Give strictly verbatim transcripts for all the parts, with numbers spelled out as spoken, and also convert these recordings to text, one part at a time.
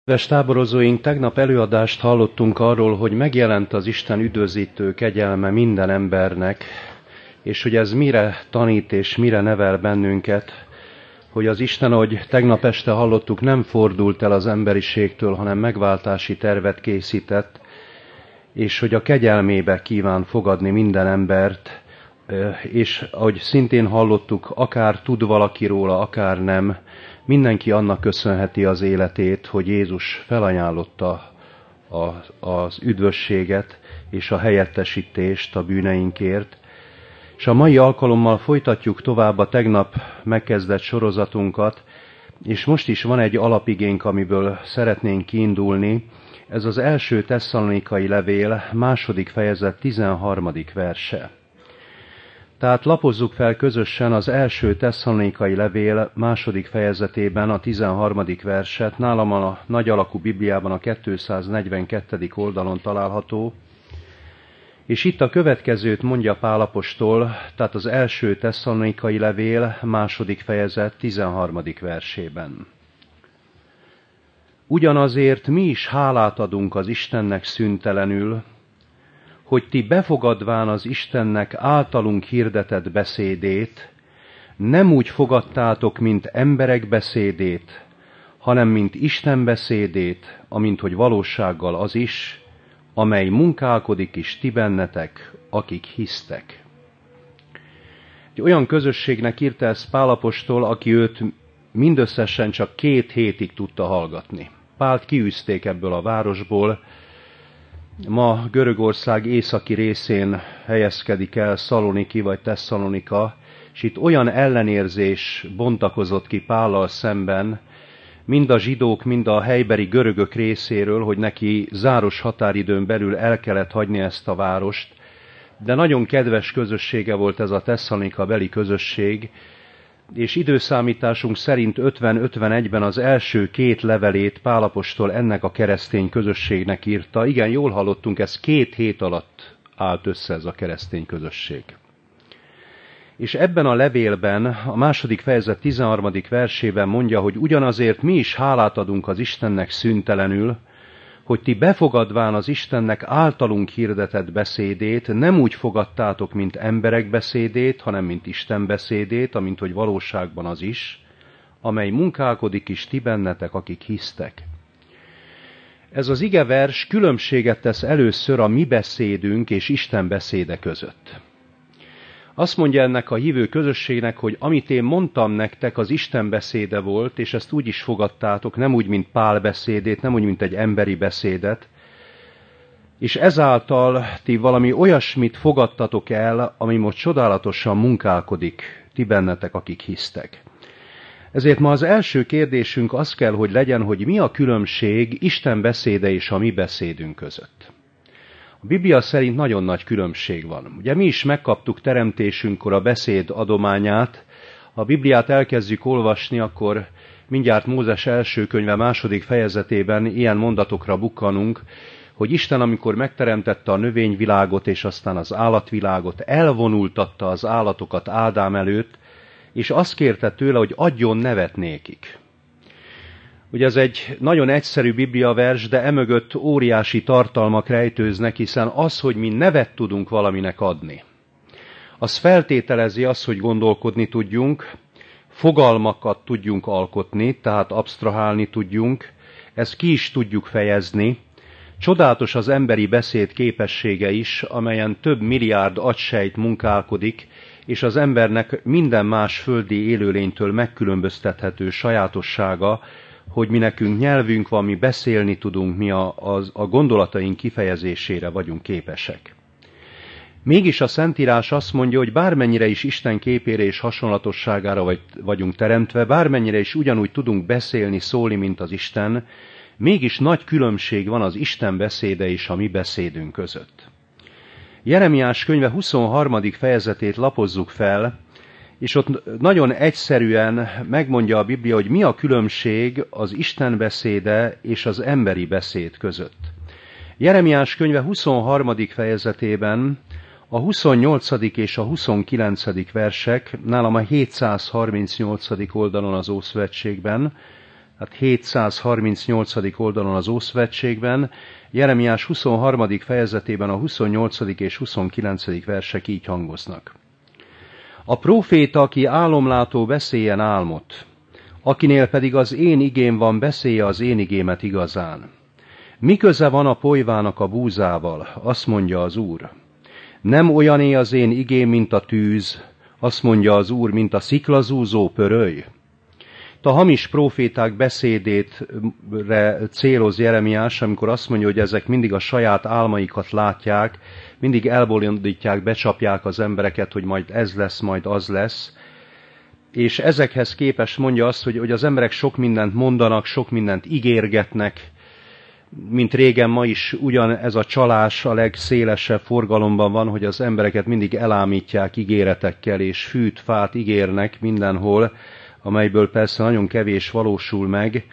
Kedves táborozóink, tegnap előadást hallottunk arról, hogy megjelent az Isten üdvözítő kegyelme minden embernek, és hogy ez mire tanít és mire nevel bennünket, hogy az Isten, ahogy tegnap este hallottuk, nem fordult el az emberiségtől, hanem megváltási tervet készített, és hogy a kegyelmébe kíván fogadni minden embert, és ahogy szintén hallottuk, akár tud valaki róla, akár nem, mindenki annak köszönheti az életét, hogy Jézus felajánlotta az üdvösséget és a helyettesítést a bűneinkért. És a mai alkalommal folytatjuk tovább a tegnap megkezdett sorozatunkat, és most is van egy alapigénk, amiből szeretnénk kiindulni. Ez az első Tesszalonikai levél második fejezet tizenharmadik verse. Tehát lapozzuk fel közösen az első Tesszalonikai levél második fejezetében a tizenharmadik verset, nálam a nagy alakú Bibliában a kétszáznegyvenkettedik oldalon található, és itt a következőt mondja Pál apostol, tehát az első Tesszalonikai levél második fejezet tizenharmadik versében. Ugyanazért mi is hálát adunk az Istennek szüntelenül, hogy ti befogadván az Istennek általunk hirdetett beszédét, nem úgy fogadtátok, mint emberek beszédét, hanem mint Isten beszédét, amint hogy valósággal az is, amely munkálkodik is ti bennetek, akik hisztek. Egy olyan közösségnek írta ezt Pál apostol, aki őt mindösszesen csak két hétig tudta hallgatni. Pált kiűzték ebből a városból. Ma Görögország északi részén helyezkedik el Szaloniki vagy Tesszalonika, és itt olyan ellenérzés bontakozott ki Pállal szemben, mind a zsidók, mind a helybeli görögök részéről, hogy neki záros határidőn belül el kellett hagyni ezt a várost, de nagyon kedves közössége volt ez a Tesszalonika beli közösség, és időszámításunk szerint ötven-ötvenegyben az első két levelét Pál apostol ennek a keresztény közösségnek írta. Igen, jól hallottunk, ez két hét alatt állt össze ez a keresztény közösség. És ebben a levélben, a második fejezet tizenharmadik versében mondja, hogy ugyanazért mi is hálát adunk az Istennek szüntelenül, hogy ti befogadván az Istennek általunk hirdetett beszédét, nem úgy fogadtátok, mint emberek beszédét, hanem mint Isten beszédét, amint hogy valóságban az is, amely munkálkodik is ti bennetek, akik hisztek. Ez az igevers különbséget tesz először a mi beszédünk és Isten beszéde között. Azt mondja ennek a hívő közösségnek, hogy amit én mondtam nektek, az Isten beszéde volt, és ezt úgy is fogadtátok, nem úgy, mint Pál beszédét, nem úgy, mint egy emberi beszédet, és ezáltal ti valami olyasmit fogadtatok el, ami most csodálatosan munkálkodik ti bennetek, akik hisztek. Ezért ma az első kérdésünk az kell, hogy legyen, hogy mi a különbség Isten beszéde és a mi beszédünk között. A Biblia szerint nagyon nagy különbség van. Ugye mi is megkaptuk teremtésünkkor a beszéd adományát. Ha a Bibliát elkezdjük olvasni, akkor mindjárt Mózes első könyve második fejezetében ilyen mondatokra bukkanunk, hogy Isten, amikor megteremtette a növényvilágot és aztán az állatvilágot, elvonultatta az állatokat Ádám előtt, és azt kérte tőle, hogy adjon nevet nékik. Ugye ez egy nagyon egyszerű bibliavers, de emögött óriási tartalmak rejtőznek, hiszen az, hogy mi nevet tudunk valaminek adni, az feltételezi azt, hogy gondolkodni tudjunk, fogalmakat tudjunk alkotni, tehát absztrahálni tudjunk, ezt ki is tudjuk fejezni. Csodálatos az emberi beszéd képessége is, amelyen több milliárd agysejt munkálkodik, és az embernek minden más földi élőlénytől megkülönböztethető sajátossága, hogy mi nekünk nyelvünk van, mi beszélni tudunk, mi a, a, a gondolataink kifejezésére vagyunk képesek. Mégis a Szentírás azt mondja, hogy bármennyire is Isten képére és hasonlatosságára vagy, vagyunk teremtve, bármennyire is ugyanúgy tudunk beszélni, szólni, mint az Isten, mégis nagy különbség van az Isten beszéde és a mi beszédünk között. Jeremiás könyve huszonharmadik fejezetét lapozzuk fel, és ott nagyon egyszerűen megmondja a Biblia, hogy mi a különbség az Isten beszéde és az emberi beszéd között. Jeremiás könyve huszonharmadik fejezetében a huszonnyolcadik és a huszonkilencedik versek, nálam a hétszázharmincnyolcadik oldalon az Ószövetségben, hát hétszázharmincnyolcadik oldalon az Ószövetségben, Jeremiás huszonharmadik fejezetében a huszonnyolcadik és huszonkilencedik versek így hangoznak. A próféta, aki álomlátó, beszéljen álmot, akinél pedig az én igém van, beszélje az én igémet igazán. Mi köze van a polyvának a búzával, azt mondja az Úr. Nem olyané az én igém, mint a tűz, azt mondja az Úr, mint a sziklazúzó pöröly. A hamis próféták beszédétre céloz Jeremiás, amikor azt mondja, hogy ezek mindig a saját álmaikat látják, mindig elbolondítják, becsapják az embereket, hogy majd ez lesz, majd az lesz. És ezekhez képest mondja azt, hogy, hogy az emberek sok mindent mondanak, sok mindent ígérgetnek, mint régen, ma is ugyan ez a csalás a legszélesebb forgalomban van, hogy az embereket mindig elámítják ígéretekkel, és fűt, fát ígérnek mindenhol, amelyből persze nagyon kevés valósul meg.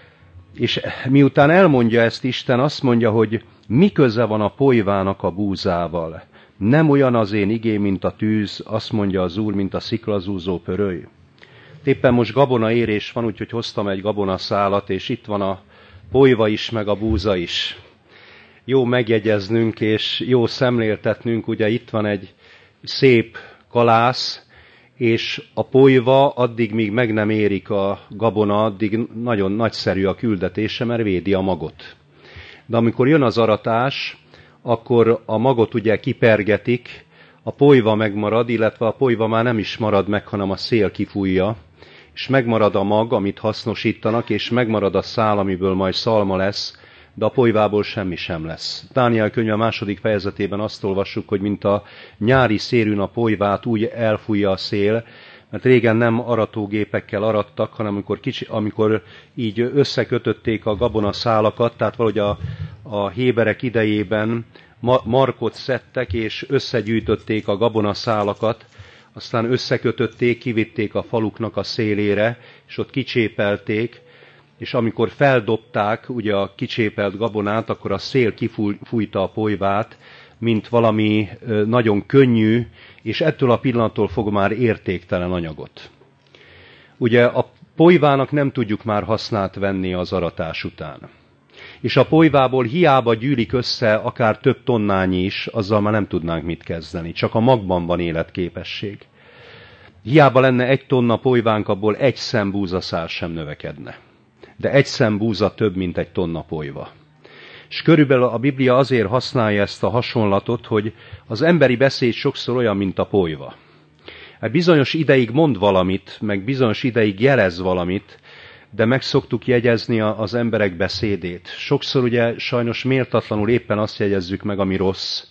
És miután elmondja ezt Isten, azt mondja, hogy mi köze van a polyvának a búzával. Nem olyan az én igém, mint a tűz, azt mondja az Úr, mint a sziklazúzó pöröly. Éppen most gabonaérés van, úgyhogy hoztam egy gabonaszálat, és itt van a polyva is, meg a búza is. Jó megjegyeznünk, és jó szemléltetnünk, ugye itt van egy szép kalász, és a polyva addig, míg meg nem érik a gabona, addig nagyon nagyszerű a küldetése, mert védi a magot. De amikor jön az aratás, akkor a magot ugye kipergetik, a polyva megmarad, illetve a polyva már nem is marad meg, hanem a szél kifújja, és megmarad a mag, amit hasznosítanak, és megmarad a szál, amiből majd szalma lesz, de a polyvából semmi sem lesz. Dániel könyve második fejezetében azt olvassuk, hogy mint a nyári szérűn a polyvát úgy elfújja a szél, mert régen nem aratógépekkel arattak, hanem amikor, kicsi, amikor így összekötötték a gabonaszálakat, tehát valahogy a, a héberek idejében ma, markot szedtek, és összegyűjtötték a gabonaszálakat, aztán összekötötték, kivitték a faluknak a szélére, és ott kicsépelték, és amikor feldobták ugye a kicsépelt gabonát, akkor a szél kifújta a polyvát, mint valami nagyon könnyű, és ettől a pillanattól fog már értéktelen anyagot. Ugye a polyvának nem tudjuk már hasznát venni az aratás után. És a polyvából hiába gyűlik össze akár több tonnányi is, azzal már nem tudnánk mit kezdeni. Csak a magban van életképesség. Hiába lenne egy tonna polyvánk, abból egy szem búzaszál sem növekedne. De egy szem búza több, mint egy tonna polyva. És körülbelül a Biblia azért használja ezt a hasonlatot, hogy az emberi beszéd sokszor olyan, mint a polyva. Hát bizonyos ideig mond valamit, meg bizonyos ideig jelez valamit, de meg szoktuk jegyezni az emberek beszédét. Sokszor ugye sajnos méltatlanul éppen azt jegyezzük meg, ami rossz,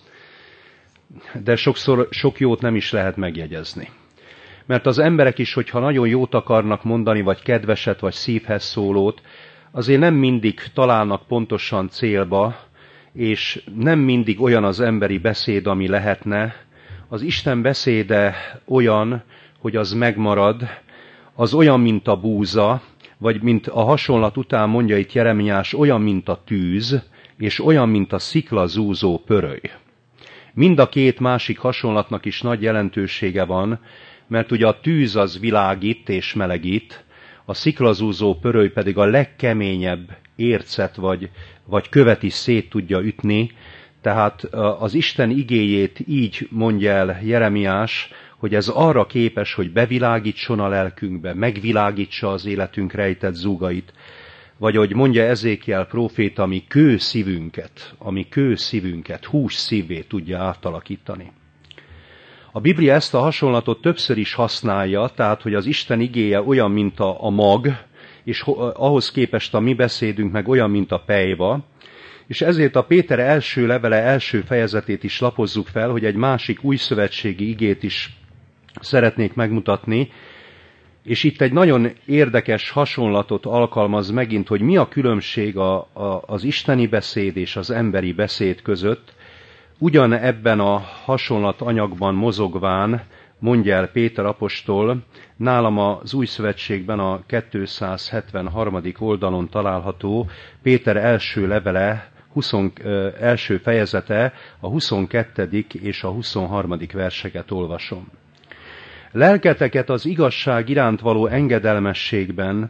de sokszor sok jót nem is lehet megjegyezni. Mert az emberek is, hogyha nagyon jót akarnak mondani, vagy kedveset, vagy szívhez szólót, azért nem mindig találnak pontosan célba, és nem mindig olyan az emberi beszéd, ami lehetne. Az Isten beszéde olyan, hogy az megmarad, az olyan, mint a búza, vagy mint a hasonlat után mondja itt Jeremiás, olyan, mint a tűz, és olyan, mint a sziklazúzó pöröly. Mind a két másik hasonlatnak is nagy jelentősége van, mert ugye a tűz az világít és melegít, a sziklazúzó pöröly pedig a legkeményebb ércet vagy, vagy követ is szét tudja ütni, tehát az Isten igéjét így mondja el Jeremiás, hogy ez arra képes, hogy bevilágítson a lelkünkbe, megvilágítsa az életünk rejtett zúgait, vagy hogy mondja Ezékiel próféta, ami kő szívünket, ami kő szívünket, hús szívvé tudja átalakítani. A Biblia ezt a hasonlatot többször is használja, tehát, hogy az Isten igéje olyan, mint a, a mag, és ahhoz képest a mi beszédünk meg olyan, mint a pejva, és ezért a Péter első levele első fejezetét is lapozzuk fel, hogy egy másik újszövetségi igét is szeretnék megmutatni, és itt egy nagyon érdekes hasonlatot alkalmaz megint, hogy mi a különbség a, a, az isteni beszéd és az emberi beszéd között. Ugyan ebben a hasonlat anyagban mozogván, mondja el Péter apostol, nálam az új szövetségben a kétszázhetvenharmadik oldalon található Péter első levele, húsz, első fejezete, a huszonkettedik és a huszonharmadik verseket olvasom. Lelketeket az igazság iránt való engedelmességben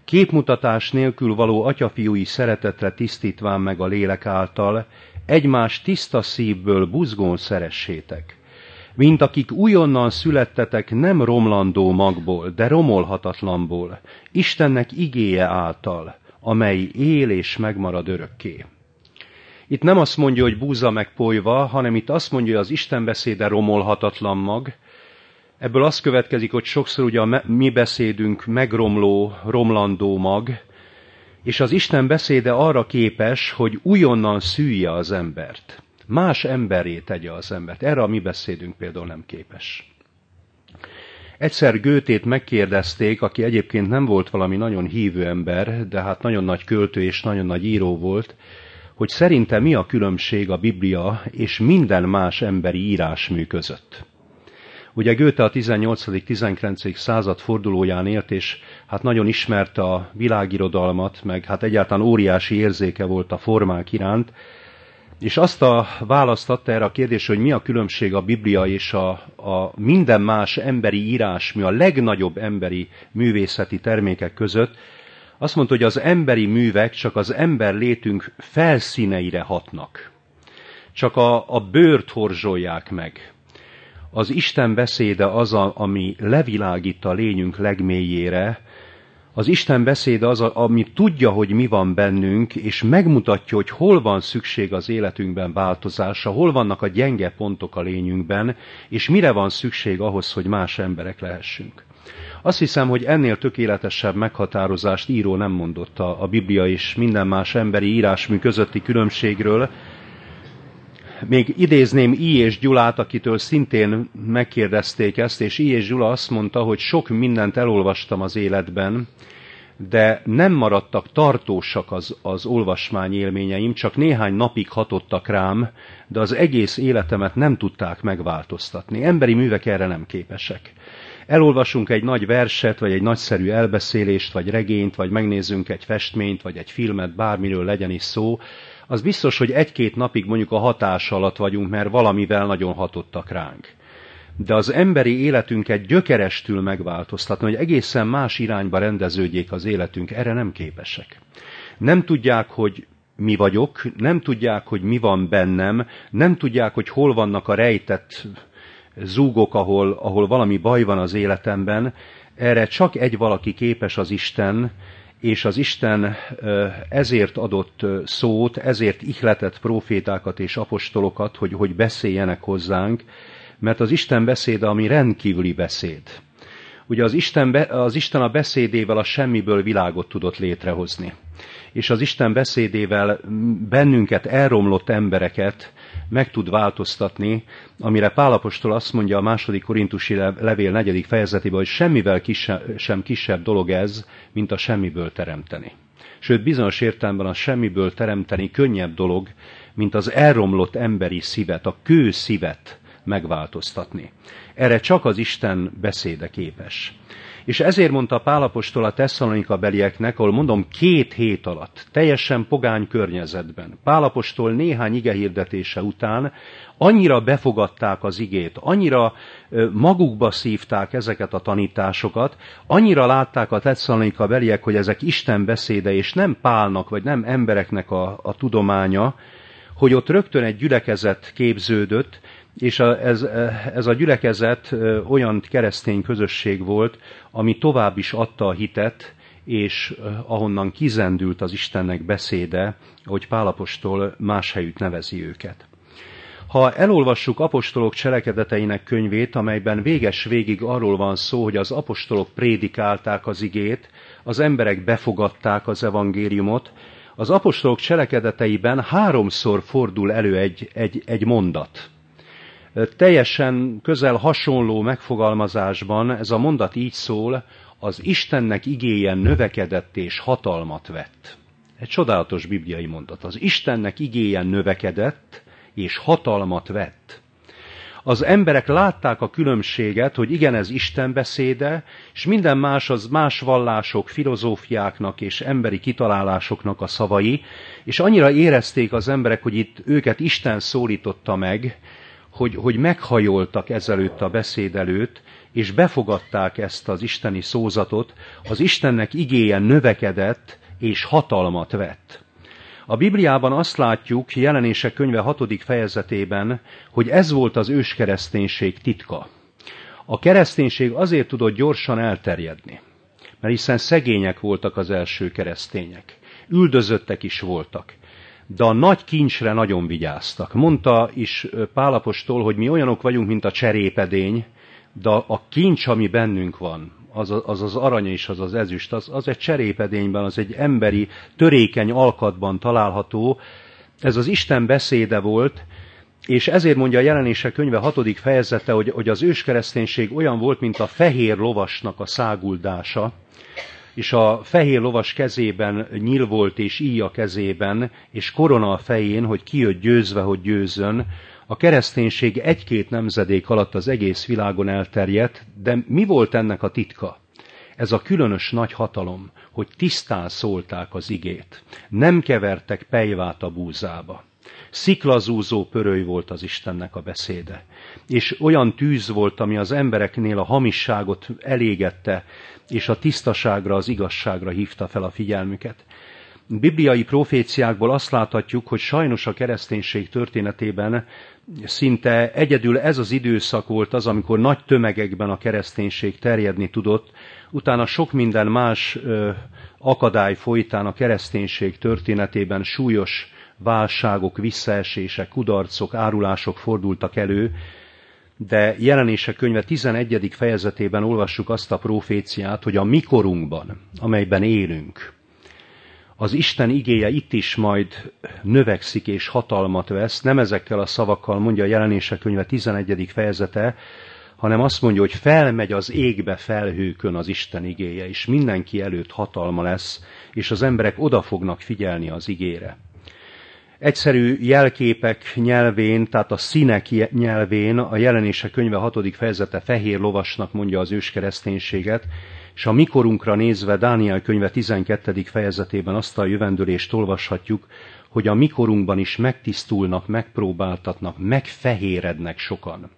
képmutatás nélkül való atyafiúi szeretetre tisztítván meg a lélek által, egymás tiszta szívből buzgón szeressétek. Mint akik újonnan születtetek nem romlandó magból, de romolhatatlanból, Istennek igéje által, amely él és megmarad örökké. Itt nem azt mondja, hogy búza meg polyva, hanem itt azt mondja, hogy az Isten beszéde romolhatatlan mag. Ebből az következik, hogy sokszor ugye a mi beszédünk megromló, romlandó mag, és az Isten beszéde arra képes, hogy újonnan szülje az embert. Más emberré tegye az embert. Erre a mi beszédünk például nem képes. Egyszer Goethét megkérdezték, aki egyébként nem volt valami nagyon hívő ember, de hát nagyon nagy költő és nagyon nagy író volt, hogy szerinte mi a különbség a Biblia és minden más emberi írásmű között. Ugye Goethe a tizennyolcadik-tizenkilencedik század fordulóján élt, és hát nagyon ismerte a világirodalmat, meg hát egyáltalán óriási érzéke volt a formák iránt, és azt a választ adta erre a kérdésre, hogy mi a különbség a Biblia és a, a minden más emberi írásmű, a legnagyobb emberi művészeti termékek között. Azt mondta, hogy az emberi művek csak az ember létünk felszíneire hatnak. Csak a, a bőrt horzsolják meg. Az Isten beszéde az, a, ami levilágít a lényünk legmélyére. Az Isten beszéde az, a, ami tudja, hogy mi van bennünk, és megmutatja, hogy hol van szükség az életünkben változásra, hol vannak a gyenge pontok a lényünkben, és mire van szükség ahhoz, hogy más emberek lehessünk. Azt hiszem, hogy ennél tökéletesebb meghatározást író nem mondott a, a Biblia és minden más emberi írásmű közötti különbségről. Még idézném I. és Gyulát, akitől szintén megkérdezték ezt, és I. és Gyula azt mondta, hogy sok mindent elolvastam az életben, de nem maradtak tartósak az, az olvasmány élményeim, csak néhány napig hatottak rám, de az egész életemet nem tudták megváltoztatni. Emberi művek erre nem képesek. Elolvasunk egy nagy verset, vagy egy nagyszerű elbeszélést, vagy regényt, vagy megnézzünk egy festményt, vagy egy filmet, bármiről legyen is szó, az biztos, hogy egy-két napig mondjuk a hatás alatt vagyunk, mert valamivel nagyon hatottak ránk. De az emberi életünket gyökerestül megváltoztatni, hogy egészen más irányba rendeződjék az életünk, erre nem képesek. Nem tudják, hogy mi vagyok, nem tudják, hogy mi van bennem, nem tudják, hogy hol vannak a rejtett zúgok, ahol, ahol valami baj van az életemben. Erre csak egy valaki képes, az Isten, és az Isten ezért adott szót, ezért ihletett prófétákat és apostolokat, hogy, hogy beszéljenek hozzánk, mert az Isten beszéde, ami rendkívüli beszéd. Ugye az Isten, az Isten a beszédével a semmiből világot tudott létrehozni. És az Isten beszédével bennünket, elromlott embereket meg tud változtatni, amire Pál apostol azt mondja a második korintusi levél negyedik fejezetében, hogy semmivel kisebb, sem kisebb dolog ez, mint a semmiből teremteni. Sőt, bizonyos értelemben a semmiből teremteni könnyebb dolog, mint az elromlott emberi szívet, a kő szívet megváltoztatni. Erre csak az Isten beszéde képes. És ezért mondta Pál apostol a Tesszalonika belieknek, ahol mondom két hét alatt, teljesen pogány környezetben, Pál apostol néhány igehirdetése után annyira befogadták az igét, annyira magukba szívták ezeket a tanításokat, annyira látták a Tesszalonika beliek, hogy ezek Isten beszéde, és nem Pálnak, vagy nem embereknek a, a tudománya, hogy ott rögtön egy gyülekezet képződött, és a, ez, ez a gyülekezet olyan keresztény közösség volt, ami tovább is adta a hitet, és ahonnan kizendült az Istennek beszéde, ahogy Pál apostol más helyütt nevezi őket. Ha elolvassuk apostolok cselekedeteinek könyvét, amelyben véges végig arról van szó, hogy az apostolok prédikálták az igét, az emberek befogadták az evangéliumot, az apostolok cselekedeteiben háromszor fordul elő egy, egy, egy mondat. Teljesen közel hasonló megfogalmazásban ez a mondat így szól, az Istennek igéje növekedett és hatalmat vett. Egy csodálatos bibliai mondat. Az Istennek igéje növekedett és hatalmat vett. Az emberek látták a különbséget, hogy igen, ez Isten beszéde, és minden más az más vallások, filozófiáknak és emberi kitalálásoknak a szavai, és annyira érezték az emberek, hogy itt őket Isten szólította meg, hogy, hogy meghajoltak ezelőtt a beszéd előtt, és befogadták ezt az isteni szózatot, az Istennek igéje növekedett és hatalmat vett. A Bibliában azt látjuk, Jelenések könyve hatodik fejezetében, hogy ez volt az őskereszténység titka. A kereszténység azért tudott gyorsan elterjedni, mert hiszen szegények voltak az első keresztények. Üldözöttek is voltak, de a nagy kincsre nagyon vigyáztak. Mondta is Pál apostol, hogy mi olyanok vagyunk, mint a cserépedény, de a kincs, ami bennünk van, az az, az arany és az az ezüst, az, az egy cserépedényben, az egy emberi, törékeny alkatban található. Ez az Isten beszéde volt, és ezért mondja a Jelenések könyve hatodik fejezete, hogy, hogy az őskereszténység olyan volt, mint a fehér lovasnak a száguldása, és a fehér lovas kezében nyíl volt, és íj a kezében, és korona a fején, hogy kijött győzve, hogy győzön. A kereszténység egy-két nemzedék alatt az egész világon elterjedt, de mi volt ennek a titka? Ez a különös nagy hatalom, hogy tisztán szólták az igét. Nem kevertek pejvát a búzába. Sziklazúzó pöröly volt az Istennek a beszéde. És olyan tűz volt, ami az embereknél a hamisságot elégette, és a tisztaságra, az igazságra hívta fel a figyelmüket. Bibliai proféciákból azt láthatjuk, hogy sajnos a kereszténység történetében szinte egyedül ez az időszak volt az, amikor nagy tömegekben a kereszténység terjedni tudott, utána sok minden más ö, akadály folytán a kereszténység történetében súlyos válságok, visszaesések, kudarcok, árulások fordultak elő, de Jelenések könyve tizenegyedik fejezetében olvassuk azt a proféciát, hogy a mi korunkban, amelyben élünk, az Isten igéje itt is majd növekszik és hatalmat vesz, nem ezekkel a szavakkal mondja a Jelenések könyve tizenegyedik fejezete, hanem azt mondja, hogy felmegy az égbe felhőkön az Isten igéje, és mindenki előtt hatalma lesz, és az emberek oda fognak figyelni az igére. Egyszerű jelképek nyelvén, tehát a színek nyelvén a Jelenések könyve hatodik fejezete fehér lovasnak mondja az őskereszténységet, és a mikorunkra nézve Dániel könyve tizenkettedik fejezetében azt a jövendőlést olvashatjuk, hogy a mikorunkban is megtisztulnak, megpróbáltatnak, megfehérednek sokan.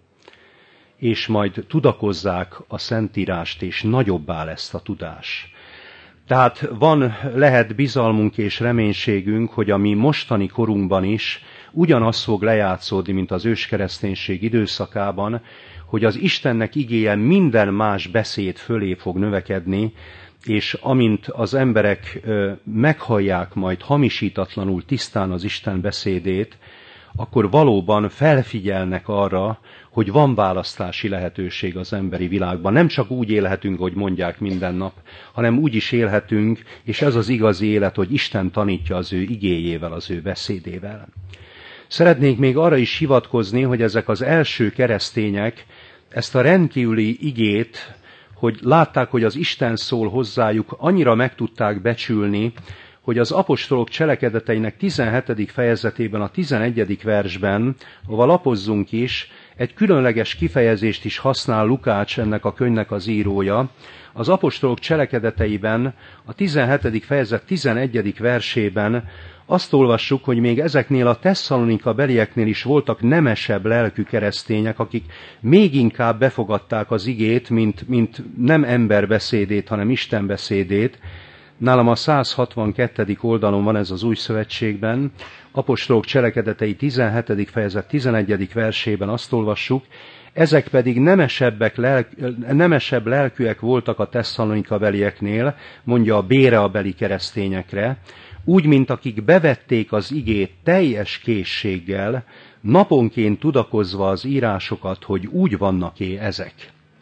És majd tudakozzák a Szentírást, és nagyobbá lesz a tudás. Tehát van, lehet bizalmunk és reménységünk, hogy a mi mostani korunkban is ugyanaz fog lejátszódni, mint az őskereszténység időszakában, hogy az Istennek igéje minden más beszéd fölé fog növekedni, és amint az emberek meghallják majd hamisítatlanul tisztán az Isten beszédét, akkor valóban felfigyelnek arra, hogy van választási lehetőség az emberi világban. Nem csak úgy élhetünk, hogy mondják minden nap, hanem úgy is élhetünk, és ez az igazi élet, hogy Isten tanítja az ő igéjével, az ő beszédével. Szeretnék még arra is hivatkozni, hogy ezek az első keresztények ezt a rendkívüli igét, hogy látták, hogy az Isten szól hozzájuk, annyira meg tudták becsülni, hogy az apostolok cselekedeteinek tizenhetedik fejezetében, a tizenegyedik versben, ahol lapozzunk is, egy különleges kifejezést is használ Lukács, ennek a könyvnek az írója. Az apostolok cselekedeteiben, a tizenhetedik fejezet tizenegyedik versében azt olvassuk, hogy még ezeknél a Tesszalonika belieknél is voltak nemesebb lelkű keresztények, akik még inkább befogadták az igét, mint, mint nem ember beszédét, hanem Isten beszédét. Nálam a száz hatvankettedik oldalon van ez az Új Szövetségben, apostolok cselekedetei tizenhetedik fejezet tizenegyedik versében azt olvassuk, ezek pedig nemesebbek, lelk, nemesebb lelkűek voltak a Tesszalonika belieknél, mondja a Bérea-beli keresztényekre, úgy, mint akik bevették az igét teljes készséggel, naponként tudakozva az írásokat, hogy úgy vannak-e ezek.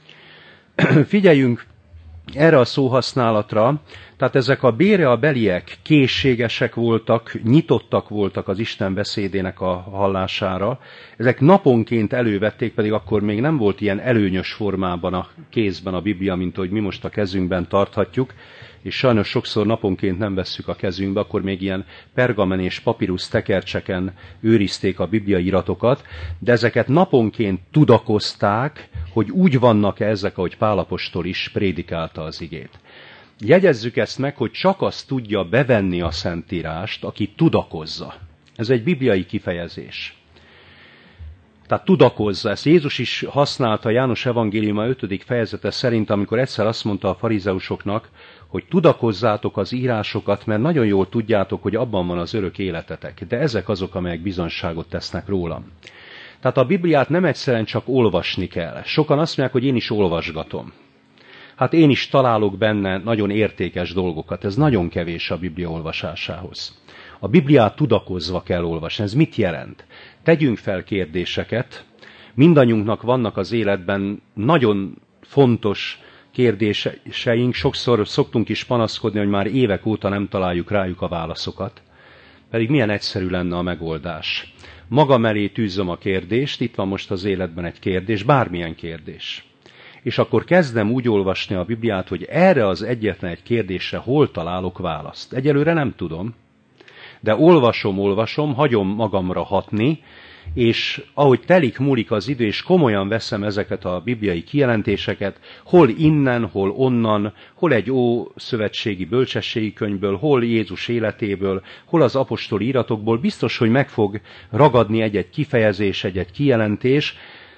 Figyeljünk erre a szóhasználatra, tehát ezek a Bérea-beliek készségesek voltak, nyitottak voltak az Isten beszédének a hallására. Ezek naponként elővették, pedig akkor még nem volt ilyen előnyös formában a kézben a Biblia, mint ahogy mi most a kezünkben tarthatjuk, és sajnos sokszor naponként nem vesszük a kezünkbe, akkor még ilyen pergamen és papírusz tekercseken őrizték a bibliai iratokat, de ezeket naponként tudakozták, hogy úgy vannak-e ezek, ahogy Pál apostol is prédikálta az igét. Jegyezzük ezt meg, hogy csak azt tudja bevenni a Szentírást, aki tudakozza. Ez egy bibliai kifejezés. Tehát tudakozza. Ezt Jézus is használta János evangéliuma ötödik fejezete szerint, amikor egyszer azt mondta a farizeusoknak, hogy tudakozzátok az írásokat, mert nagyon jól tudjátok, hogy abban van az örök életetek. De ezek azok, amelyek bizonyságot tesznek rólam. Tehát a Bibliát nem egyszerűen csak olvasni kell. Sokan azt mondják, hogy én is olvasgatom. Hát én is találok benne nagyon értékes dolgokat. Ez nagyon kevés a Biblia olvasásához. A Bibliát tudakozva kell olvasni. Ez mit jelent? Tegyünk fel kérdéseket. Mindannyiunknak vannak az életben nagyon fontos kérdéseink. Sokszor szoktunk is panaszkodni, hogy már évek óta nem találjuk rájuk a válaszokat. Pedig milyen egyszerű lenne a megoldás. Magam elé tűzöm a kérdést, itt van most az életben egy kérdés, bármilyen kérdés. És akkor kezdem úgy olvasni a Bibliát, hogy erre az egyetlen egy kérdésre hol találok választ. Egyelőre nem tudom, de olvasom, olvasom, hagyom magamra hatni, és ahogy telik, múlik az idő, és komolyan veszem ezeket a bibliai kijelentéseket, hol innen, hol onnan, hol egy ószövetségi bölcsességi könyvből, hol Jézus életéből, hol az apostoli iratokból, biztos, hogy meg fog ragadni egy-egy kifejezés, egy-egy kijelentés,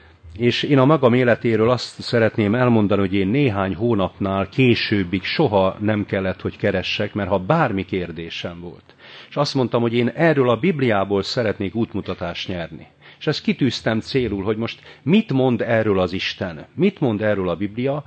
és én a magam életéről azt szeretném elmondani, hogy én néhány hónapnál későbbig soha nem kellett, hogy keressek, mert ha bármi kérdésem volt, és azt mondtam, hogy én erről a Bibliából szeretnék útmutatást nyerni. És ezt kitűztem célul, hogy most mit mond erről az Isten, mit mond erről a Biblia,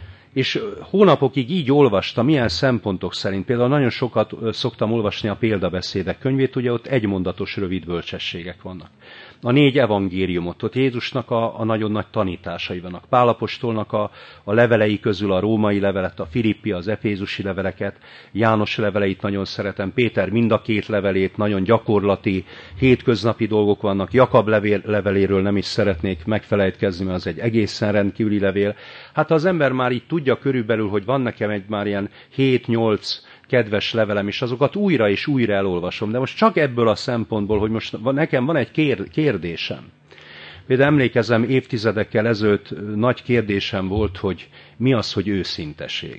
és hónapokig így olvastam, milyen szempontok szerint. Például nagyon sokat szoktam olvasni a példabeszédek könyvét, ugye ott egymondatos rövid bölcsességek vannak. A négy evangéliumot, ott Jézusnak a, a nagyon nagy tanításai vannak. Pál apostolnak a, a levelei közül a római levelet, a filippi, az efézusi leveleket, János leveleit nagyon szeretem, Péter mind a két levelét, nagyon gyakorlati, hétköznapi dolgok vannak. Jakab levél, leveléről nem is szeretnék megfelejtkezni, mert az egy egészen rendkívüli levél. Hát az ember már így tudja körülbelül, hogy van nekem egy már ilyen hét-nyolc kedves levelem, és azokat újra és újra elolvasom. De most csak ebből a szempontból, hogy most nekem van egy kérdésem. Például emlékezem, évtizedekkel ezelőtt nagy kérdésem volt, hogy mi az, hogy őszinteség.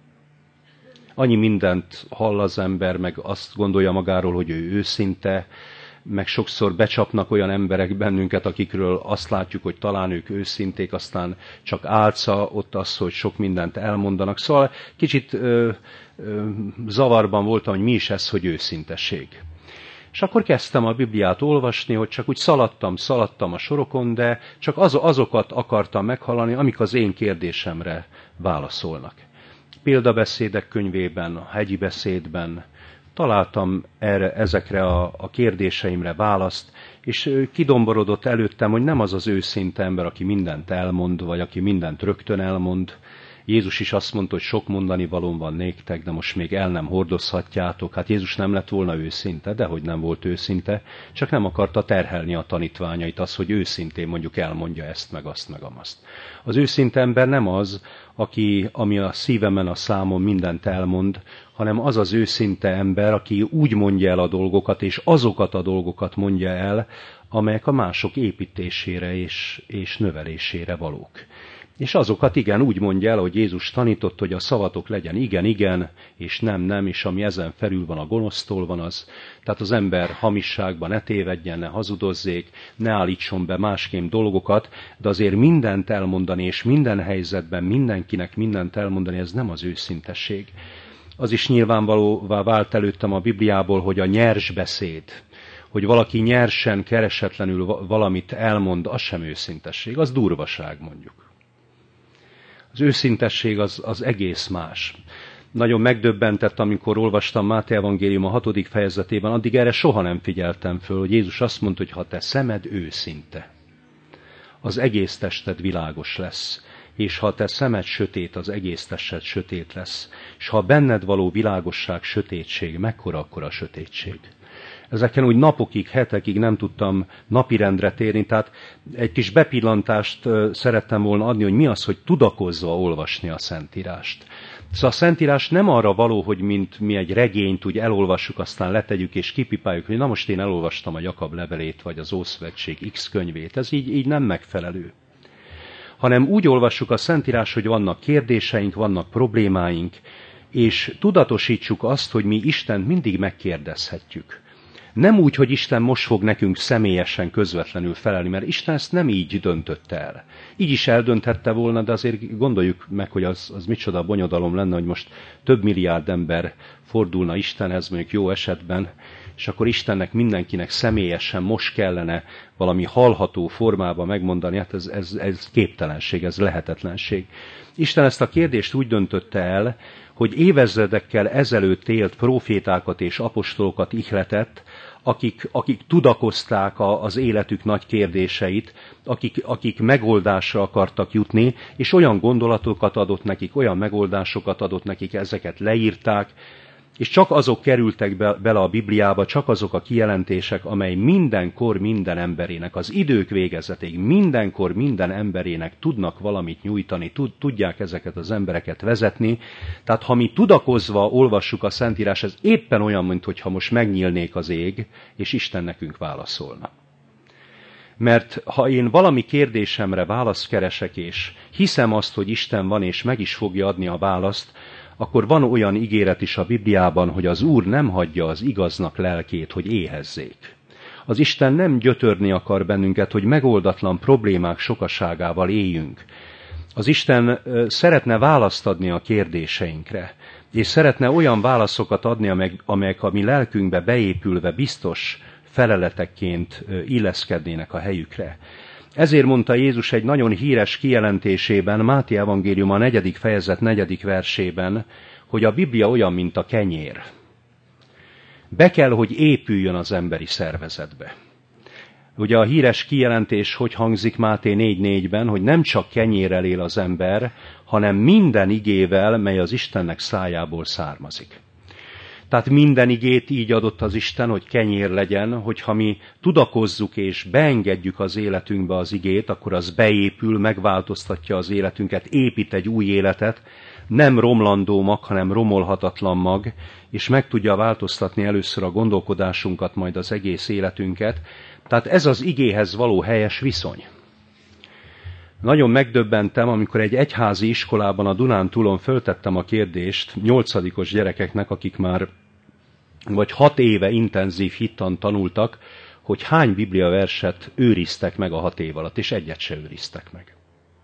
Annyi mindent hall az ember, meg azt gondolja magáról, hogy ő őszinte, meg sokszor becsapnak olyan emberek bennünket, akikről azt látjuk, hogy talán ők őszinték, aztán csak álca ott az, hogy sok mindent elmondanak. Szóval kicsit ö, ö, zavarban voltam, hogy mi is ez, hogy őszintesség. És akkor kezdtem a Bibliát olvasni, hogy csak úgy szaladtam, szaladtam a sorokon, de csak az, azokat akartam meghallani, amik az én kérdésemre válaszolnak. Példabeszédek könyvében, a hegyi beszédben, találtam erre, ezekre a, a kérdéseimre választ, és kidomborodott előttem, hogy nem az az őszinte ember, aki mindent elmond, vagy aki mindent rögtön elmond. Jézus is azt mondta, hogy sok mondani valóm van néktek, de most még el nem hordozhatjátok. Hát Jézus nem lett volna őszinte, de hogy nem volt őszinte, csak nem akarta terhelni a tanítványait az, hogy őszintén mondjuk elmondja ezt, meg azt, meg amazt. Az őszinte ember nem az, aki, ami a szívemen, a számon mindent elmond, hanem az az őszinte ember, aki úgy mondja el a dolgokat, és azokat a dolgokat mondja el, amelyek a mások építésére és, és növelésére valók. És azokat igen úgy mondja el, hogy Jézus tanított, hogy a szavatok legyen igen, igen, és nem, nem, és ami ezen felül van, a gonosztól van az. Tehát az ember hamisságban ne tévedjen, ne hazudozzék, ne állítson be másképp dolgokat, de azért mindent elmondani, és minden helyzetben mindenkinek mindent elmondani, ez nem az őszintesség. Az is nyilvánvalóvá vált előttem a Bibliából, hogy a nyers beszéd, hogy valaki nyersen, keresetlenül valamit elmond, az sem őszintesség, az durvaság mondjuk. Az őszintesség az, az egész más. Nagyon megdöbbentett, amikor olvastam Máté evangélium a hatodik fejezetében, addig erre soha nem figyeltem föl, hogy Jézus azt mondta, hogy ha te szemed őszinte, az egész tested világos lesz. És ha te szemed sötét, az egész tested sötét lesz. És ha benned való világosság sötétség, mekkora akkor a sötétség? Ezeken úgy napokig, hetekig nem tudtam napirendre térni, tehát egy kis bepillantást szerettem volna adni, hogy mi az, hogy tudakozva olvasni a Szentírást. Szóval a Szentírás nem arra való, hogy mint mi egy regényt úgy elolvassuk, aztán letegyük és kipipáljuk, hogy na most én elolvastam a Jakab levelét, vagy az Ószövetség X könyvét. Ez így, így nem megfelelő. Hanem úgy olvassuk a Szentírás, hogy vannak kérdéseink, vannak problémáink, és tudatosítsuk azt, hogy mi Istent mindig megkérdezhetjük. Nem úgy, hogy Isten most fog nekünk személyesen, közvetlenül felelni, mert Isten ezt nem így döntötte el. Így is eldönthette volna, de azért gondoljuk meg, hogy az, az micsoda bonyodalom lenne, hogy most több milliárd ember fordulna Istenhez, mondjuk jó esetben, és akkor Istennek mindenkinek személyesen most kellene valami hallható formában megmondani, hát ez, ez, ez képtelenség, ez lehetetlenség. Isten ezt a kérdést úgy döntötte el, hogy évezredekkel ezelőtt élt profétákat és apostolokat ihletett, akik, akik tudakozták a, az életük nagy kérdéseit, akik, akik megoldásra akartak jutni, és olyan gondolatokat adott nekik, olyan megoldásokat adott nekik, ezeket leírták, és csak azok kerültek be, bele a Bibliába, csak azok a kijelentések, amely mindenkor minden emberének, az idők végezetéig mindenkor minden emberének tudnak valamit nyújtani, tud, tudják ezeket az embereket vezetni. Tehát ha mi tudakozva olvassuk a Szentírás, ez éppen olyan, mintha most megnyílnék az ég, és Isten nekünk válaszolna. Mert ha én valami kérdésemre választ keresek, és hiszem azt, hogy Isten van, és meg is fogja adni a választ, akkor van olyan ígéret is a Bibliában, hogy az Úr nem hagyja az igaznak lelkét, hogy éhezzék. Az Isten nem gyötörni akar bennünket, hogy megoldatlan problémák sokaságával éljünk. Az Isten szeretne választ adni a kérdéseinkre, és szeretne olyan válaszokat adni, amelyek, amelyek a mi lelkünkbe beépülve biztos feleletekként illeszkednének a helyükre. Ezért mondta Jézus egy nagyon híres kijelentésében, Máté evangélium a negyedik fejezet negyedik versében, hogy a Biblia olyan, mint a kenyér. Be kell, hogy épüljön az emberi szervezetbe. Ugye a híres kijelentés hogy hangzik Máté négy négyben, hogy nem csak kenyérrel él az ember, hanem minden igével, mely az Istennek szájából származik. Tehát minden igét így adott az Isten, hogy kenyér legyen, hogyha mi tudakozzuk és beengedjük az életünkbe az igét, akkor az beépül, megváltoztatja az életünket, épít egy új életet, nem romlandó mag, hanem romolhatatlan mag, és meg tudja változtatni először a gondolkodásunkat, majd az egész életünket. Tehát ez az igéhez való helyes viszony. Nagyon megdöbbentem, amikor egy egyházi iskolában a Dunántúlon föltettem a kérdést nyolcadikos gyerekeknek, akik már vagy hat éve intenzív hittan tanultak, hogy hány bibliaverset őriztek meg a hat év alatt, és egyet se őriztek meg.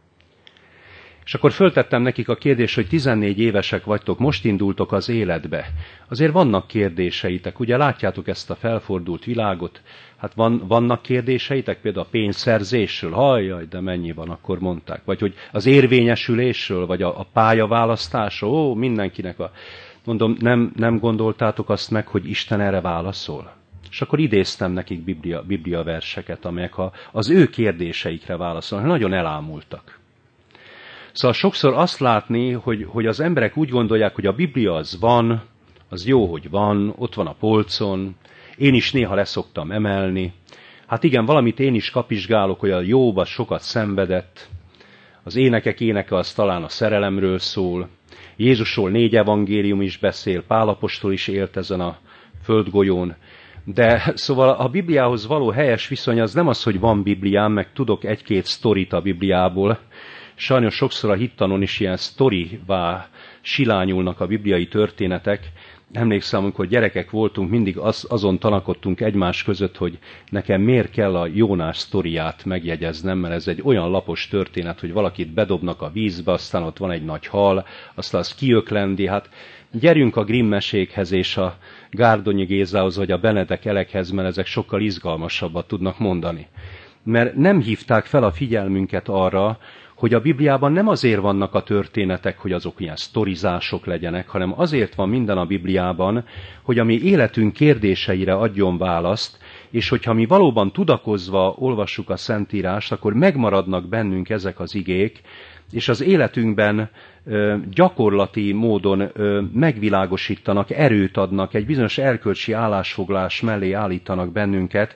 És akkor föltettem nekik a kérdést, hogy tizennégy évesek vagytok, most indultok az életbe. Azért vannak kérdéseitek, ugye látjátok ezt a felfordult világot, hát van, vannak kérdéseitek például a pénzszerzésről, hajjaj, de mennyi van, akkor mondták. Vagy hogy az érvényesülésről, vagy a, a pályaválasztásról, ó, mindenkinek a... Mondom, nem, nem gondoltátok azt meg, hogy Isten erre válaszol? És akkor idéztem nekik biblia, biblia verseket, amelyek a, az ő kérdéseikre válaszolnak. Nagyon elámultak. Szóval sokszor azt látni, hogy, hogy az emberek úgy gondolják, hogy a Biblia az van, az jó, hogy van, ott van a polcon, én is néha leszoktam emelni. Hát igen, valamit én is kapizsgálok, hogy a Jóba sokat szenvedett, az énekek éneke az talán a szerelemről szól, Jézusról négy evangélium is beszél, Pál apostol is élt ezen a földgolyón. De szóval a Bibliához való helyes viszony az nem az, hogy van Bibliám, meg tudok egy-két sztorit a Bibliából. Sajnos sokszor a hittanon is ilyen sztorivá silányulnak a bibliai történetek. Emlékszem, amikor gyerekek voltunk, mindig az, azon tanakodtunk egymás között, hogy nekem miért kell a Jónás sztoriát megjegyeznem, mert ez egy olyan lapos történet, hogy valakit bedobnak a vízbe, aztán ott van egy nagy hal, aztán az kiöklendi. Hát gyerünk a Grimm mesékhez és a Gárdonyi Gézához, vagy a Benedek Elekhez, mert ezek sokkal izgalmasabbat tudnak mondani. Mert nem hívták fel a figyelmünket arra, hogy a Bibliában nem azért vannak a történetek, hogy azok ilyen sztorizások legyenek, hanem azért van minden a Bibliában, hogy a mi életünk kérdéseire adjon választ, és hogyha mi valóban tudakozva olvassuk a Szentírást, akkor megmaradnak bennünk ezek az igék, és az életünkben ö, gyakorlati módon ö, megvilágosítanak, erőt adnak, egy bizonyos erkölcsi állásfoglalás mellé állítanak bennünket.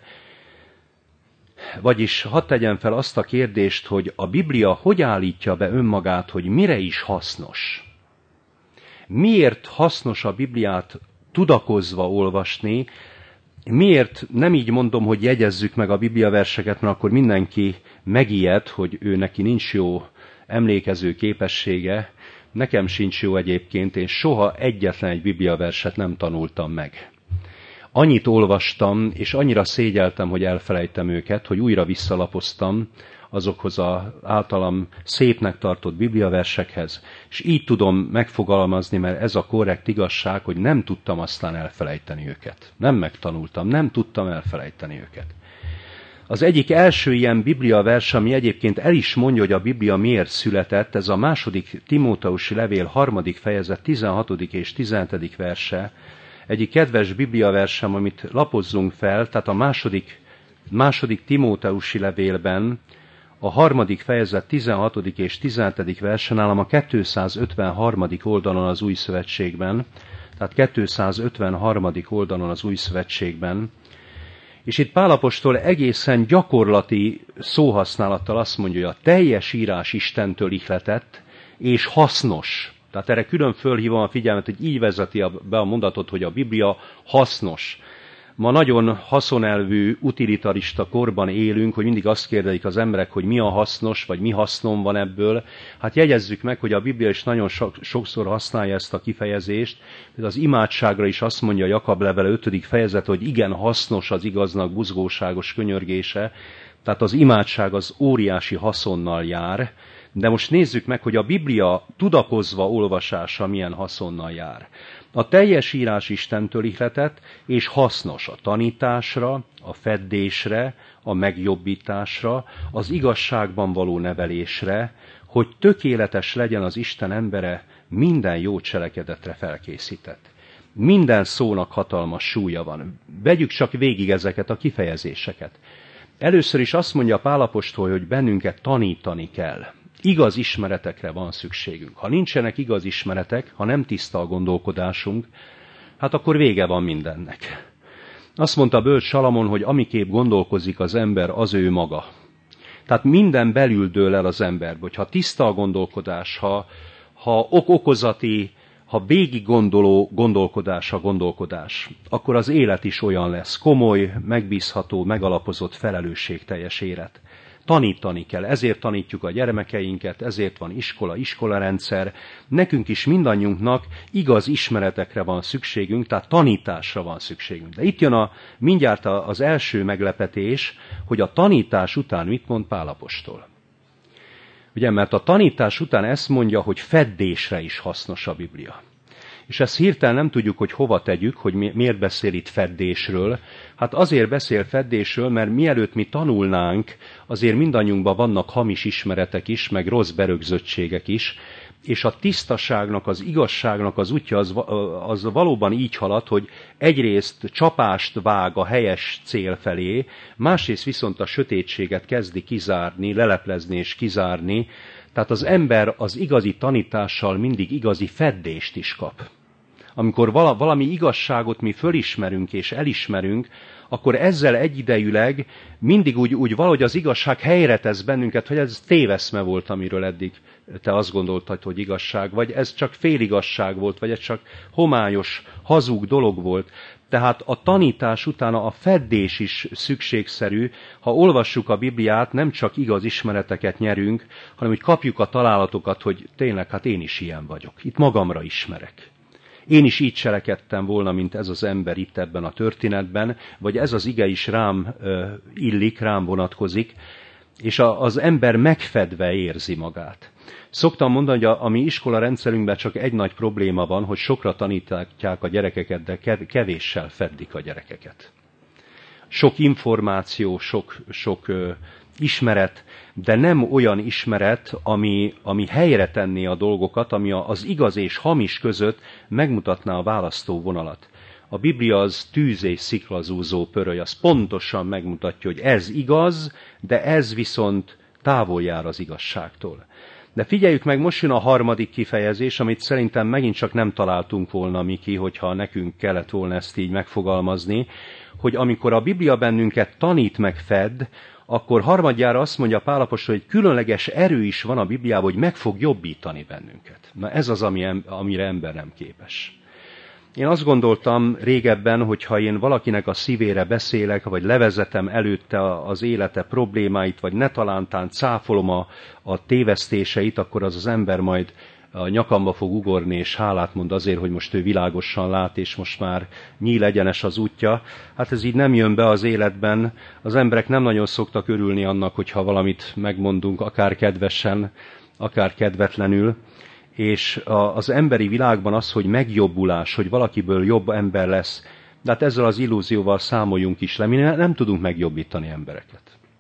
Vagyis hadd tegyen fel azt a kérdést, hogy a Biblia hogy állítja be önmagát, hogy mire is hasznos. Miért hasznos a Bibliát tudakozva olvasni, miért nem így mondom, hogy jegyezzük meg a Biblia verseket, mert akkor mindenki megijed, hogy ő neki nincs jó emlékező képessége, nekem sincs jó egyébként, én soha egyetlen egy Biblia verset nem tanultam meg. annyit olvastam, és annyira szégyeltem, hogy elfelejtem őket, hogy újra visszalapoztam azokhoz az általam szépnek tartott bibliaversekhez, és így tudom megfogalmazni, mert ez a korrekt igazság, hogy nem tudtam aztán elfelejteni őket. Nem megtanultam, nem tudtam elfelejteni őket. Az egyik első ilyen bibliavers, ami egyébként el is mondja, hogy a Biblia miért született, ez a második Timóteusi levél harmadik fejezet tizenhatodik és tizenhetedik verse. Egyik kedves bibliaversem, amit lapozzunk fel, tehát a második, második Timóteusi levélben, a harmadik fejezet tizenhatodik és tizenhetedik versen, nálam a kétszázötvenharmadik oldalon az Új Szövetségben, tehát kétszázötvenharmadik oldalon az Új Szövetségben, és itt Pál apostol egészen gyakorlati szóhasználattal azt mondja, hogy a teljes írás Istentől ihletett, és hasznos. Tehát erre külön fölhívom a figyelmet, hogy így vezeti be a mondatot, hogy a Biblia hasznos. Ma nagyon haszonelvű, utilitarista korban élünk, hogy mindig azt kérdezik az emberek, hogy mi a hasznos, vagy mi hasznom van ebből. Hát jegyezzük meg, hogy a Biblia is nagyon sokszor használja ezt a kifejezést. Az imádságra is azt mondja a Jakab levele ötödik fejezet, hogy igen hasznos az igaznak buzgóságos könyörgése. Tehát az imádság az óriási haszonnal jár. De most nézzük meg, hogy a Biblia tudakozva olvasása milyen haszonnal jár. A teljes írás Istentől ihletett, és hasznos a tanításra, a feddésre, a megjobbításra, az igazságban való nevelésre, hogy tökéletes legyen az Isten embere, minden jó cselekedetre felkészített. Minden szónak hatalmas súlya van. Vegyük csak végig ezeket a kifejezéseket. Először is azt mondja Pál apostol, hogy bennünket tanítani kell. Igaz ismeretekre van szükségünk. Ha nincsenek igaz ismeretek, ha nem tiszta a gondolkodásunk, hát akkor vége van mindennek. Azt mondta bölcs Salamon, hogy amiképp gondolkozik az ember, az ő maga. Tehát minden belül dől el az emberbe, hogy ha tiszta a gondolkodás, ha, ha ok-okozati, ha végig gondoló gondolkodás a gondolkodás, akkor az élet is olyan lesz, komoly, megbízható, megalapozott, felelősségteljes élet. Tanítani kell, ezért tanítjuk a gyermekeinket, ezért van iskola, iskolarendszer. Nekünk is mindannyiunknak igaz ismeretekre van szükségünk, tehát tanításra van szükségünk. De itt jön a, mindjárt az első meglepetés, hogy a tanítás után mit mond Pál apostol. Ugye, mert a tanítás után ezt mondja, hogy feddésre is hasznos a Biblia. És ezt hirtelen nem tudjuk, hogy hova tegyük, hogy miért beszél itt feddésről. Hát azért beszél feddésről, mert mielőtt mi tanulnánk, azért mindannyiunkban vannak hamis ismeretek is, meg rossz berögzöttségek is, és a tisztaságnak, az igazságnak az útja az, az valóban így halad, hogy egyrészt csapást vág a helyes cél felé, másrészt viszont a sötétséget kezdi kizárni, leleplezni és kizárni. Tehát az ember az igazi tanítással mindig igazi feddést is kap. Amikor valami igazságot mi fölismerünk és elismerünk, akkor ezzel egyidejűleg mindig úgy, úgy valahogy az igazság helyre tesz bennünket, hogy ez téveszme volt, amiről eddig te azt gondoltad, hogy igazság, vagy ez csak féligazság volt, vagy ez csak homályos, hazug dolog volt. Tehát a tanítás utána a feddés is szükségszerű. Ha olvassuk a Bibliát, nem csak igaz ismereteket nyerünk, hanem hogy kapjuk a találatokat, hogy tényleg, hát én is ilyen vagyok. Itt magamra ismerek. Én is így cselekedtem volna, mint ez az ember itt ebben a történetben, vagy ez az ige is rám ö, illik, rám vonatkozik, és a, az ember megfedve érzi magát. Szoktam mondani, hogy a, a mi iskola rendszerünkben csak egy nagy probléma van, hogy sokra tanítják a gyerekeket, de kevéssel feddik a gyerekeket. Sok információ, sok, sok ö, ismeret, de nem olyan ismeret, ami, ami helyre tenné a dolgokat, ami az igaz és hamis között megmutatná a választóvonalat. A Biblia az tűz és sziklazúzó pöröly, az pontosan megmutatja, hogy ez igaz, de ez viszont távol jár az igazságtól. De figyeljük meg, most jön a harmadik kifejezés, amit szerintem megint csak nem találtunk volna, Miki, hogyha nekünk kellett volna ezt így megfogalmazni, hogy amikor a Biblia bennünket tanít meg fed, akkor harmadjára azt mondja Pál apostol, hogy különleges erő is van a Bibliában, hogy meg fog jobbítani bennünket. Na ez az, ami, amire ember nem képes. Én azt gondoltam régebben, hogy ha én valakinek a szívére beszélek, vagy levezetem előtte az élete problémáit, vagy ne talántán cáfolom a, a tévesztéseit, akkor az az ember majd a nyakamba fog ugorni, és hálát mond azért, hogy most ő világosan lát, és most már nyíl egyenes az útja. Hát ez így nem jön be az életben. Az emberek nem nagyon szoktak örülni annak, hogyha valamit megmondunk, akár kedvesen, akár kedvetlenül. És az emberi világban az, hogy megjobbulás, hogy valakiből jobb ember lesz, de hát ezzel az illúzióval számoljunk is le, mi nem tudunk megjobbítani embereket.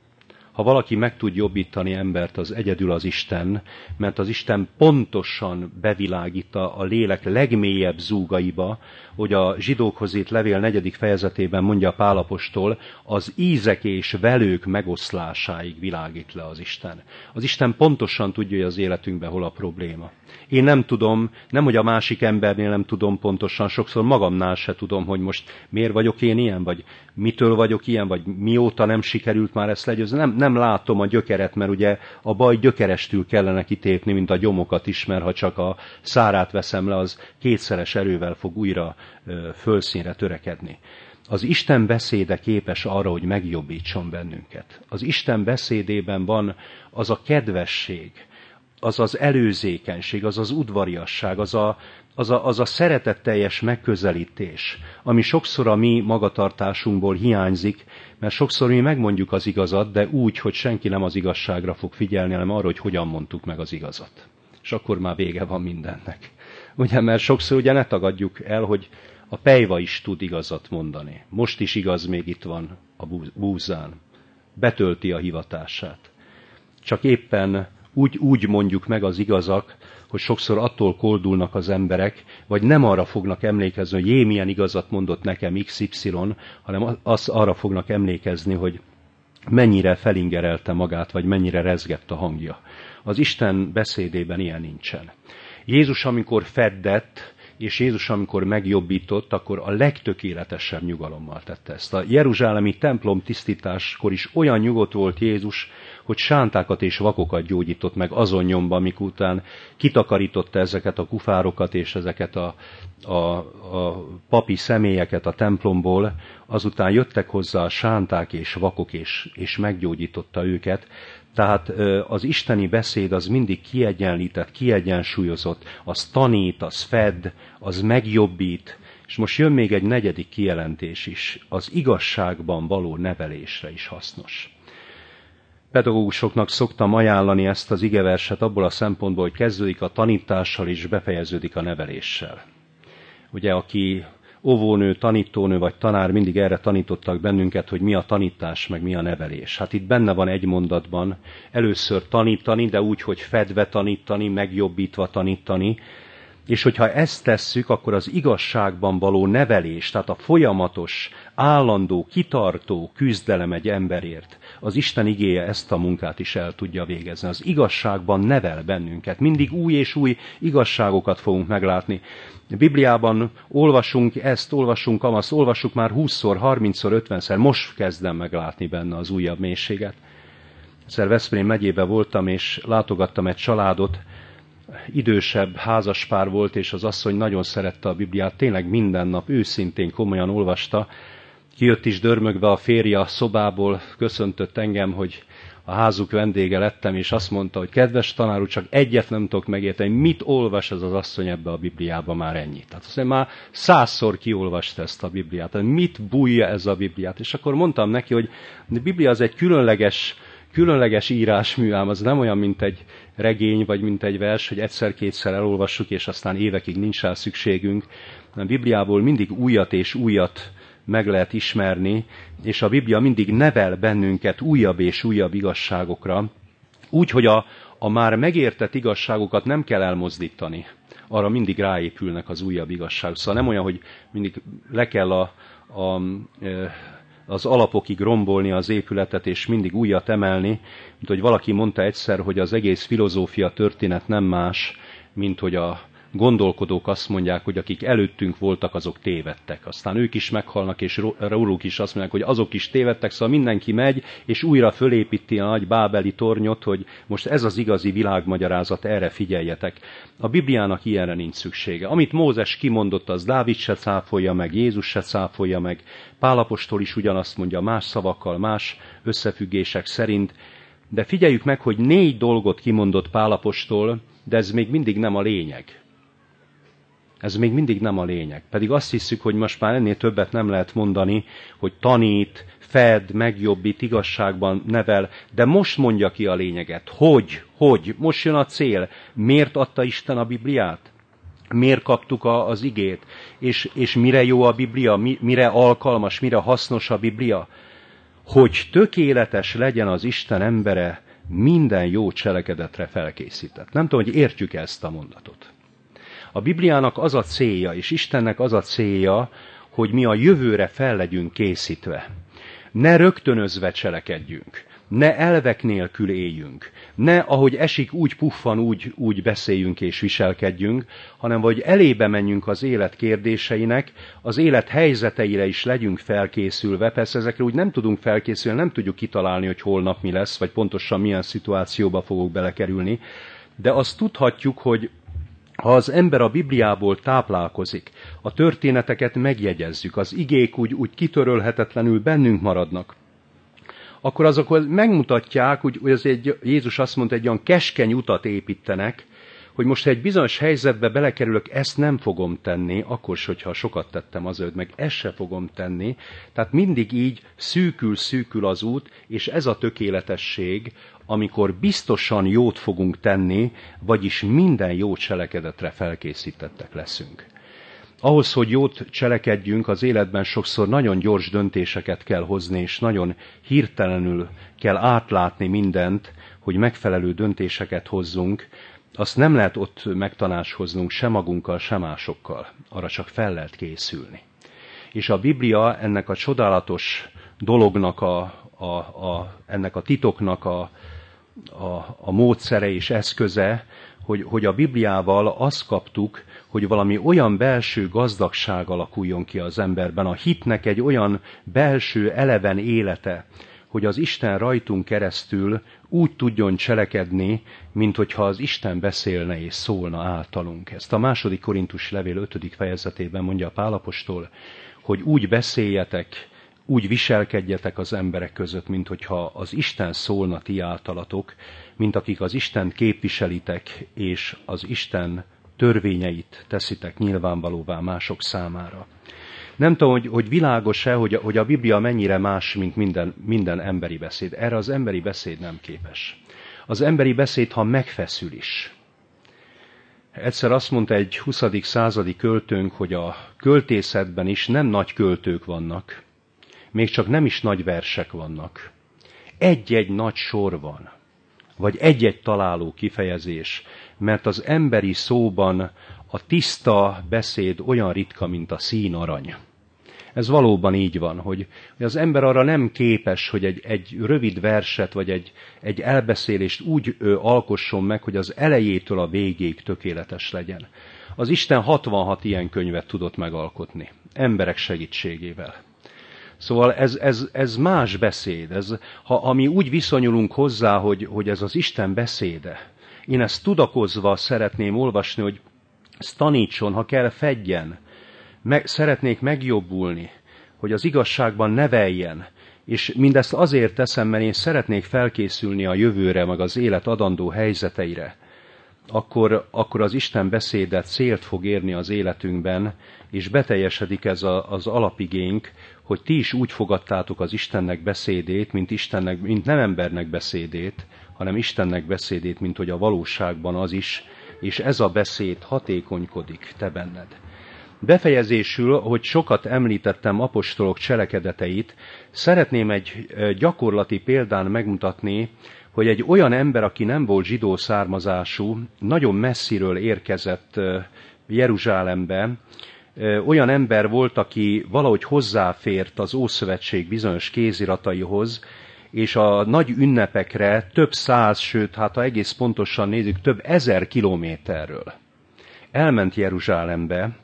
Ha valaki meg tud jobbítani embert, az egyedül az Isten, mert az Isten pontosan bevilágít a lélek legmélyebb zúgaiba, hogy a zsidókhoz írt levél negyedik fejezetében mondja Pál apostol, az ízek és velők megoszlásáig világít le az Isten. Az Isten pontosan tudja, hogy az életünkben hol a probléma. Én nem tudom, nem hogy a másik embernél nem tudom pontosan, sokszor magamnál se tudom, hogy most miért vagyok én ilyen, vagy mitől vagyok ilyen, vagy mióta nem sikerült már ezt legyőzni. Nem, nem látom a gyökeret, mert ugye a baj gyökerestül kellene kitépni, mint a gyomokat is, mert ha csak a szárát veszem le, az kétszeres erővel fog újra ö, fölszínre törekedni. Az Isten beszéde képes arra, hogy megjobbítson bennünket. Az Isten beszédében van az a kedvesség, az az előzékenység, az az udvariasság, az a, az a, az a szeretetteljes megközelítés, ami sokszor a mi magatartásunkból hiányzik, mert sokszor mi megmondjuk az igazat, de úgy, hogy senki nem az igazságra fog figyelni, hanem arra, hogy hogyan mondtuk meg az igazat. És akkor már vége van mindennek. Ugye, mert sokszor ugye ne tagadjuk el, hogy a pejva is tud igazat mondani. Most is igaz, még itt van a búzán. Betölti a hivatását. Csak éppen úgy, úgy mondjuk meg az igazak, hogy sokszor attól koldulnak az emberek, vagy nem arra fognak emlékezni, hogy jé, milyen igazat mondott nekem iksz ipszilon, hanem az arra fognak emlékezni, hogy mennyire felingerelte magát, vagy mennyire rezgett a hangja. Az Isten beszédében ilyen nincsen. Jézus, amikor feddett, és Jézus, amikor megjobbított, akkor a legtökéletesebb nyugalommal tette ezt. A jeruzsálemi templom tisztításkor is olyan nyugodt volt Jézus, hogy sántákat és vakokat gyógyított meg azon nyomban, mikután kitakarította ezeket a kufárokat és ezeket a, a, a papi személyeket a templomból, azután jöttek hozzá a sánták és vakok, és, és meggyógyította őket. Tehát az isteni beszéd az mindig kiegyenlített, kiegyensúlyozott, az tanít, az fed, az megjobbít, és most jön még egy negyedik kijelentés is, az igazságban való nevelésre is hasznos. Pedagógusoknak szoktam ajánlani ezt az igeverset abból a szempontból, hogy kezdődik a tanítással és befejeződik a neveléssel. Ugye, aki óvónő, tanítónő vagy tanár, mindig erre tanítottak bennünket, hogy mi a tanítás, meg mi a nevelés. Hát itt benne van egy mondatban, először tanítani, de úgy, hogy fedve tanítani, megjobbítva tanítani, és hogyha ezt tesszük, akkor az igazságban való nevelés, tehát a folyamatos, állandó, kitartó küzdelem egy emberért, az Isten igéje ezt a munkát is el tudja végezni. Az igazságban nevel bennünket. Mindig új és új igazságokat fogunk meglátni. A Bibliában olvasunk ezt, olvasunk amazt, olvassuk már húszszor, harmincszor, ötvenszer, most kezdem meglátni benne az újabb mélységet. Egyszer Veszprém megyében voltam, és látogattam egy családot, idősebb házaspár volt, és az asszony nagyon szerette a Bibliát, tényleg minden nap őszintén, komolyan olvasta. Kijött is dörmögve a férje a szobából, köszöntött engem, hogy a házuk vendége lettem, és azt mondta, hogy kedves tanár úr, csak egyet nem tudok megérteni, mit olvas ez az asszony ebbe a Bibliába már ennyit. Tehát azt mondja, már százszor kiolvasta ezt a Bibliát, tehát mit bújja ez a Bibliát. És akkor mondtam neki, hogy a Biblia az egy különleges, különleges írásmű, ám az nem olyan, mint egy regény, vagy mint egy vers, hogy egyszer-kétszer elolvassuk, és aztán évekig nincs rá szükségünk. A Bibliából mindig újat és újat meg lehet ismerni, és a Biblia mindig nevel bennünket újabb és újabb igazságokra, úgy, hogy a, a már megértett igazságokat nem kell elmozdítani. Arra mindig ráépülnek az újabb igazságok. Szóval nem olyan, hogy mindig le kell a, a, az alapokig rombolni az épületet, és mindig újat emelni, mint hogy valaki mondta egyszer, hogy az egész filozófia történet nem más, mint hogy a gondolkodók azt mondják, hogy akik előttünk voltak, azok tévedtek. Aztán ők is meghalnak, és róluk is azt mondják, hogy azok is tévedtek, szóval mindenki megy, és újra fölépíti a nagy bábeli tornyot, hogy most ez az igazi világmagyarázat, erre figyeljetek. A Bibliának ilyenre nincs szüksége. Amit Mózes kimondott, az Dávid se cáfolja meg, Jézus se cáfolja meg, Pál apostol is ugyanazt mondja más szavakkal, más összefüggések szerint, de figyeljük meg, hogy négy dolgot kimondott Pál apostol, de ez még mindig nem a lényeg. Ez még mindig nem a lényeg. Pedig azt hiszük, hogy most már ennél többet nem lehet mondani, hogy tanít, fed, megjobbít, igazságban nevel, de most mondja ki a lényeget. Hogy? Hogy? Most jön a cél. Miért adta Isten a Bibliát? Miért kaptuk a, az igét? És, és mire jó a Biblia? Mi, mire alkalmas, mire hasznos a Biblia? Hogy tökéletes legyen az Isten embere, minden jó cselekedetre felkészített. Nem tudom, hogy értjük ezt a mondatot. A Bibliának az a célja, és Istennek az a célja, hogy mi a jövőre fel legyünk készítve. Ne rögtönözve cselekedjünk, ne elvek nélkül éljünk, ne ahogy esik, úgy puffan, úgy, úgy beszéljünk és viselkedjünk, hanem hogy elébe menjünk az élet kérdéseinek, az élet helyzeteire is legyünk felkészülve. Persze ezekre úgy nem tudunk felkészülni, nem tudjuk kitalálni, hogy holnap mi lesz, vagy pontosan milyen szituációba fogok belekerülni, de azt tudhatjuk, hogy ha az ember a Bibliából táplálkozik, a történeteket megjegyezzük, az igék úgy, úgy kitörölhetetlenül bennünk maradnak, akkor azok megmutatják, hogy az egy, Jézus azt mondta, egy olyan keskeny utat építenek, hogy most ha egy bizonyos helyzetbe belekerülök, ezt nem fogom tenni, akkor is, hogyha sokat tettem azért, meg ezt se fogom tenni. Tehát mindig így szűkül-szűkül az út, és ez a tökéletesség, amikor biztosan jót fogunk tenni, vagyis minden jó cselekedetre felkészítettek leszünk. Ahhoz, hogy jót cselekedjünk, az életben sokszor nagyon gyors döntéseket kell hozni, és nagyon hirtelenül kell átlátni mindent, hogy megfelelő döntéseket hozzunk. Azt nem lehet ott megtanácskoznunk sem magunkkal, sem másokkal. Arra csak fel lehet készülni. És a Biblia ennek a csodálatos dolognak, a, a, a, ennek a titoknak a, a, a módszere és eszköze, hogy, hogy a Bibliával azt kaptuk, hogy valami olyan belső gazdagság alakuljon ki az emberben, a hitnek egy olyan belső eleven élete, hogy az Isten rajtunk keresztül úgy tudjon cselekedni, mint hogyha az Isten beszélne és szólna általunk. Ezt a második Korintus levél ötödik fejezetében mondja Pál apostol, hogy úgy beszéljetek, úgy viselkedjetek az emberek között, mint hogyha az Isten szólna ti általatok, mint akik az Istent képviselitek, és az Isten törvényeit teszitek nyilvánvalóvá mások számára. Nem tudom, hogy, hogy világos-e, hogy, hogy a Biblia mennyire más, mint minden, minden emberi beszéd. Erre az emberi beszéd nem képes. Az emberi beszéd, ha megfeszül is. Egyszer azt mondta egy huszadik századi költőnk, hogy a költészetben is nem nagy költők vannak, még csak nem is nagy versek vannak. Egy-egy nagy sor van, vagy egy-egy találó kifejezés, mert az emberi szóban a tiszta beszéd olyan ritka, mint a színarany. Ez valóban így van, hogy az ember arra nem képes, hogy egy, egy rövid verset, vagy egy, egy elbeszélést úgy ö, alkosson meg, hogy az elejétől a végéig tökéletes legyen. Az Isten hatvanhat ilyen könyvet tudott megalkotni, emberek segítségével. Szóval ez, ez, ez más beszéd. Ez, ha, ha mi úgy viszonyulunk hozzá, hogy, hogy ez az Isten beszéde, én ezt tudakozva szeretném olvasni, hogy ezt tanítson, ha kell, fedjen. Meg, szeretnék megjobbulni, hogy az igazságban neveljen, és mindezt azért teszem, mert én szeretnék felkészülni a jövőre, meg az élet adandó helyzeteire, akkor, akkor az Isten beszéde célt fog érni az életünkben, és beteljesedik ez a, az alapigénk, hogy ti is úgy fogadtátok az Istennek beszédét, mint, Istennek, mint nem embernek beszédét, hanem Istennek beszédét, mint hogy a valóságban az is, és ez a beszéd hatékonykodik te benned. Befejezésül, hogy sokat említettem apostolok cselekedeteit, szeretném egy gyakorlati példán megmutatni, hogy egy olyan ember, aki nem volt zsidó származású, nagyon messziről érkezett Jeruzsálembe, olyan ember volt, aki valahogy hozzáfért az Ószövetség bizonyos kézirataihoz, és a nagy ünnepekre több száz, sőt, hát ha egész pontosan nézzük, több ezer kilométerről elment Jeruzsálembe,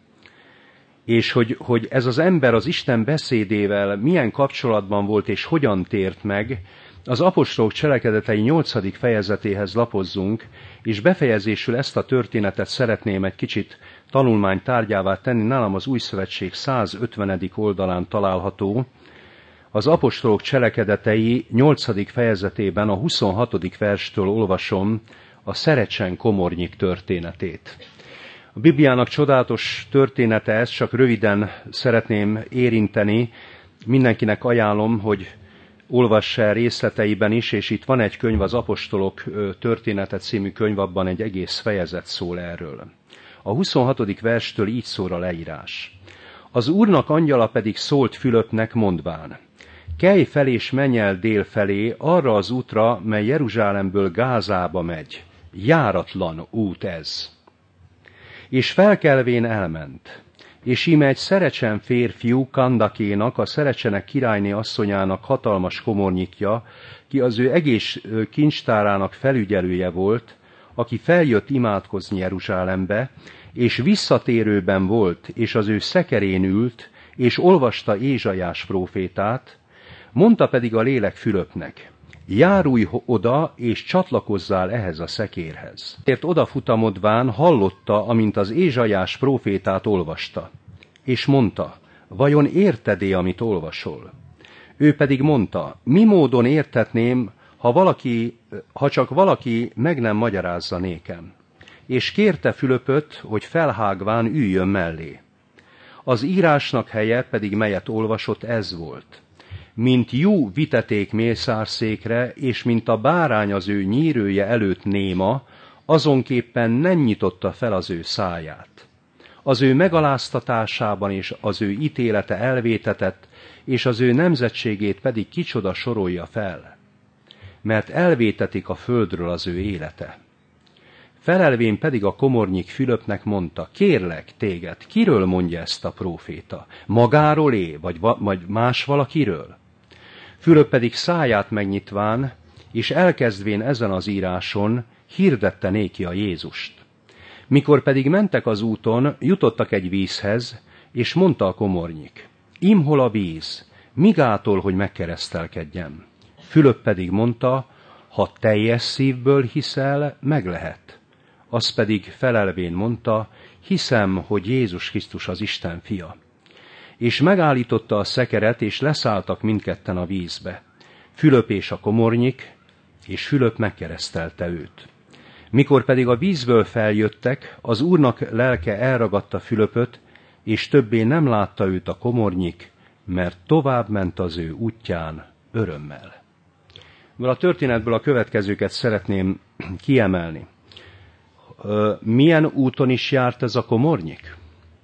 és hogy, hogy ez az ember az Isten beszédével milyen kapcsolatban volt, és hogyan tért meg, az apostolok cselekedetei nyolcadik fejezetéhez lapozzunk, és befejezésül ezt a történetet szeretném egy kicsit tanulmány tárgyává tenni. Nálam az Új Szövetség százötvenedik oldalán található, az apostolok cselekedetei nyolcadik fejezetében a huszonhatodik verstől olvasom a Szerecsen komornyik történetét. A Bibliának csodálatos története ez, csak röviden szeretném érinteni. Mindenkinek ajánlom, hogy olvassa el részleteiben is, és itt van egy könyv, az Apostolok története című könyv, abban egy egész fejezet szól erről. A huszonhatodik verstől így szól a leírás. Az Úrnak angyala pedig szólt Fülöpnek mondván: kelj fel és menj el dél felé, arra az útra, mely Jeruzsálemből Gázába megy. Járatlan út ez. És felkelvén elment. És íme egy Szerecsen férfiú, Kandakénak, a Szerecsenek királyné asszonyának hatalmas komornyikja, ki az ő egész kincstárának felügyelője volt, aki feljött imádkozni Jeruzsálembe, és visszatérőben volt, és az ő szekerén ült, és olvasta Ézsaiás prófétát, mondta pedig a lélek Fülöpnek: járulj oda, és csatlakozzál ehhez a szekérhez. Ért odafutamodván hallotta, amint az Ézsaiás prófétát olvasta, és mondta: vajon érted-e, amit olvasol? Ő pedig mondta: mi módon értetném, ha, valaki, ha csak valaki meg nem magyarázza nékem. És kérte Fülöpöt, hogy felhágván üljön mellé. Az írásnak helye pedig, melyet olvasott, ez volt: mint jú viteték mészárszékre, és mint a bárány az ő nyírője előtt néma, azonképpen nem nyitotta fel az ő száját. Az ő megaláztatásában és az ő ítélete elvétetett, és az ő nemzetségét pedig kicsoda sorolja fel, mert elvétetik a földről az ő élete. Felelvén pedig a komornyik Fülöpnek mondta: kérlek téged, kiről mondja ezt a próféta? Magáról é, vagy, vagy más valakiről? Fülöp pedig száját megnyitván, és elkezdvén ezen az íráson, hirdette néki a Jézust. Mikor pedig mentek az úton, jutottak egy vízhez, és mondta a komornyik: imhol a víz, migától, hogy megkeresztelkedjem? Fülöp pedig mondta: ha teljes szívből hiszel, meg lehet. Az pedig felelvén mondta: hiszem, hogy Jézus Krisztus az Isten fia. És megállította a szekeret, és leszálltak mindketten a vízbe. Fülöp és a komornyik, és Fülöp megkeresztelte őt. Mikor pedig a vízből feljöttek, az Úrnak lelke elragadta Fülöpöt, és többé nem látta őt a komornyik, mert tovább ment az ő útján örömmel. A történetből a következőket szeretném kiemelni. Milyen úton is járt ez a komornyik?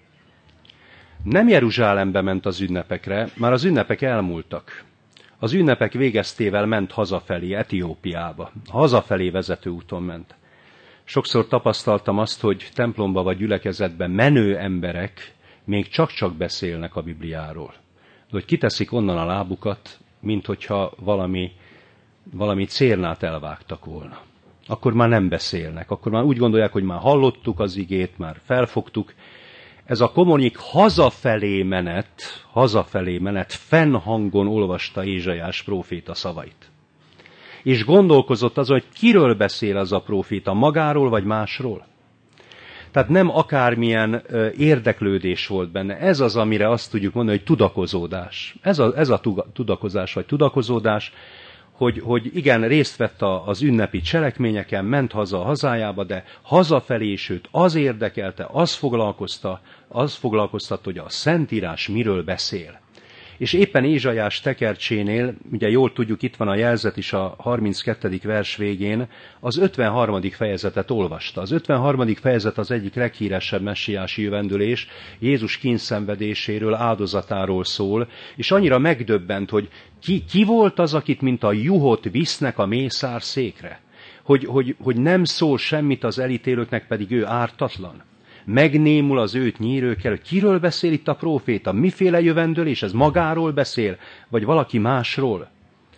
Nem Jeruzsálembe ment az ünnepekre, már az ünnepek elmúltak. Az ünnepek végeztével ment hazafelé, Etiópiába. Hazafelé vezető úton ment. Sokszor tapasztaltam azt, hogy templomba vagy gyülekezetben menő emberek még csak-csak beszélnek a Bibliáról. De hogy kiteszik onnan a lábukat, mint hogyha valami, valami cérnát elvágtak volna. Akkor már nem beszélnek, akkor már úgy gondolják, hogy már hallottuk az igét, már felfogtuk. Ez a komornyik hazafelé menet, hazafelé menet, fennhangon olvasta Ézsaiás próféta szavait. És gondolkozott azon, hogy kiről beszél az a próféta, magáról vagy másról. Tehát nem akármilyen érdeklődés volt benne. Ez az, amire azt tudjuk mondani, hogy tudakozódás. Ez a, ez a tudakozás vagy tudakozódás, hogy, hogy igen, részt vett az ünnepi cselekményeken, ment haza a hazájába, de hazafelé is őt az érdekelte, az foglalkozta, az foglalkoztat, hogy a Szentírás miről beszél. És éppen Ézsaiás tekercsénél, ugye jól tudjuk, itt van a jelzet is a harminckettedik vers végén, az ötvenharmadik fejezetet olvasta. Az ötvenharmadik fejezet az egyik leghíresebb messiási jövendőlés, Jézus kínszenvedéséről, áldozatáról szól, és annyira megdöbbent, hogy ki, ki volt az, akit mint a juhot visznek a mészár székre, hogy, hogy, hogy nem szól semmit az elítélőknek, pedig ő ártatlan. Megnémul az őt nyírőkkel, hogy kiről beszél itt a próféta, miféle jövendőlés, ez magáról beszél, vagy valaki másról.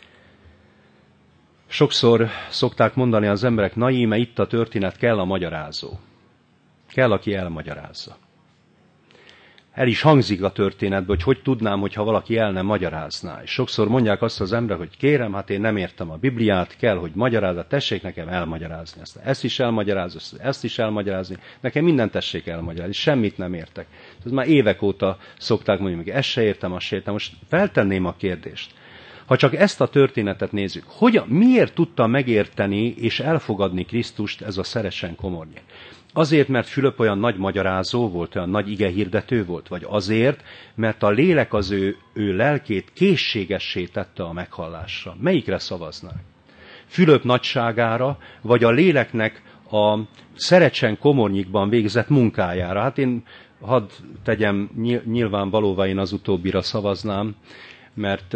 Sokszor szokták mondani az emberek, na íme itt a történet, kell a magyarázó. Kell, aki elmagyarázza. El is hangzik a történetből, hogy hogy tudnám, hogyha valaki el nem magyarázná. És sokszor mondják azt az emberek, hogy kérem, hát én nem értem a Bibliát, kell, hogy magyarázza, tessék nekem elmagyarázni ezt. Ezt is elmagyarázni, ezt is elmagyarázni. Nekem mindent tessék elmagyarázni, semmit nem értek. Ez már évek óta szokták mondani, hogy ezt se értem, azt se értem. Most feltenném a kérdést. Ha csak ezt a történetet nézzük, hogyan, miért tudta megérteni és elfogadni Krisztust ez a Szerecsen komornyik? Azért, mert Fülöp olyan nagy magyarázó volt, olyan nagy igehirdető volt, vagy azért, mert a lélek az ő, ő lelkét készségessé tette a meghallásra. Melyikre szavaznák? Fülöp nagyságára, vagy a léleknek a Szerecsen komornyikban végzett munkájára? Hát én hadd tegyem nyilvánvalóvá, én az utóbbira szavaznám, mert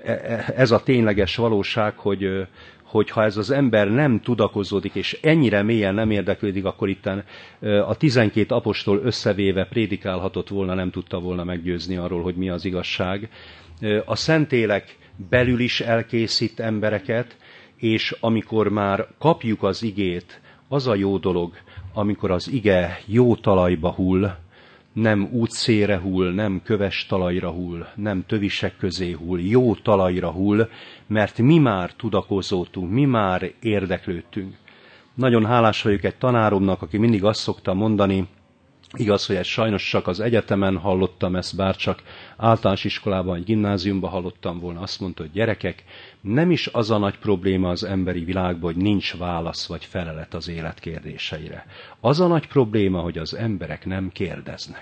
ez a tényleges valóság, hogy, hogy ha ez az ember nem tudakozódik, és ennyire mélyen nem érdeklődik, akkor itten a tizenkét apostol összevéve prédikálhatott volna, nem tudta volna meggyőzni arról, hogy mi az igazság. A Szentélek belül is elkészít embereket, és amikor már kapjuk az igét, az a jó dolog, amikor az ige jó talajba hull, nem útszélre hull, nem köves talajra hull, nem tövisek közé hull, jó talajra hull, mert mi már tudakozódtunk, mi már érdeklődtünk. Nagyon hálás vagyok egy tanáromnak, aki mindig azt szokta mondani, igaz, hogy ez sajnos csak az egyetemen hallottam ezt, bár csak általános iskolában, egy gimnáziumban hallottam volna, azt mondta, hogy gyerekek, nem is az a nagy probléma az emberi világban, hogy nincs válasz vagy felelet az élet kérdéseire. Az a nagy probléma, hogy az emberek nem kérdeznek.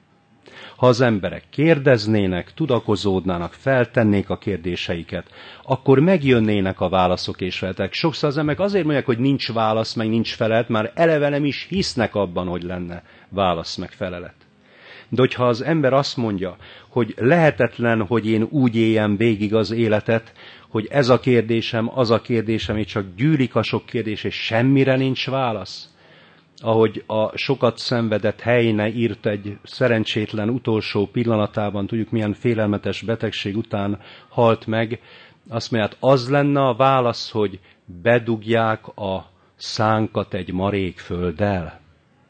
Ha az emberek kérdeznének, tudakozódnának, feltennék a kérdéseiket, akkor megjönnének a válaszok és feletek. Sokszor az emberek azért mondják, hogy nincs válasz, meg nincs felelet, már eleve nem is hisznek abban, hogy lenne válasz, meg felelet. De hogyha az ember azt mondja, hogy lehetetlen, hogy én úgy éljem végig az életet, hogy ez a kérdésem, az a kérdésem, és csak gyűlik a sok kérdés, és semmire nincs válasz, ahogy a sokat szenvedett Heine írt egy szerencsétlen utolsó pillanatában, tudjuk milyen félelmetes betegség után halt meg, azt mondja, hát az lenne a válasz, hogy bedugják a szánkat egy marék földdel.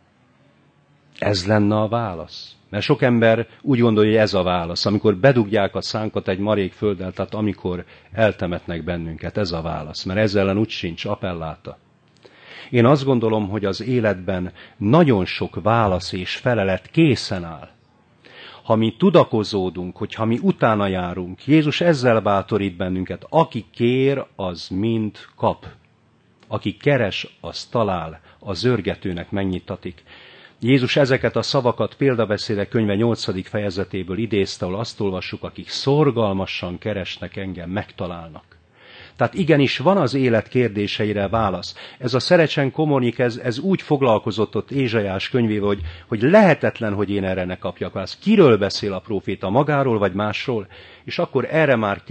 Ez lenne a válasz. Mert sok ember úgy gondolja, hogy ez a válasz, amikor bedugják a szánkat egy marék földdel, tehát amikor eltemetnek bennünket, ez a válasz. Mert ezzel ellen úgy sincs appelláta. Én azt gondolom, hogy az életben nagyon sok válasz és felelet készen áll. Ha mi tudakozódunk, hogyha mi utána járunk, Jézus ezzel bátorít bennünket, aki kér, az mind kap. Aki keres, az talál, a zörgetőnek megnyitatik. Jézus ezeket a szavakat példabeszédek könyve nyolcadik fejezetéből idézte, ahol azt olvassuk, akik szorgalmasan keresnek engem, megtalálnak. Tehát igenis van az élet kérdéseire válasz. Ez a Szerecsen komornyik, ez, ez úgy foglalkozott ott Ézsaiás könyvével, hogy, hogy lehetetlen, hogy én erre ne kapjak választ. Kiről beszél a próféta, magáról vagy másról? És akkor erre már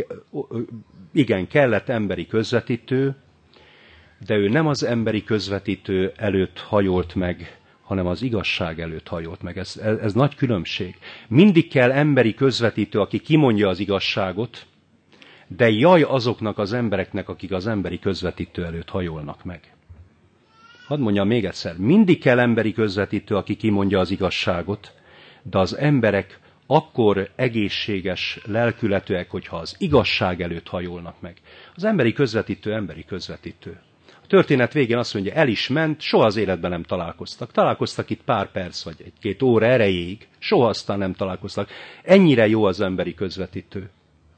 igen, kellett emberi közvetítő, de ő nem az emberi közvetítő előtt hajolt meg, hanem az igazság előtt hajolt meg. Ez, ez, ez nagy különbség. Mindig kell emberi közvetítő, aki kimondja az igazságot, de jaj azoknak az embereknek, akik az emberi közvetítő előtt hajolnak meg. Hadd mondjam még egyszer, mindig kell emberi közvetítő, aki kimondja az igazságot, de az emberek akkor egészséges lelkületűek, hogyha az igazság előtt hajolnak meg. Az emberi közvetítő emberi közvetítő. A történet végén azt mondja, el is ment, soha az életben nem találkoztak. Találkoztak itt pár perc vagy egy-két óra erejéig, soha aztán nem találkoztak. Ennyire jó az emberi közvetítő.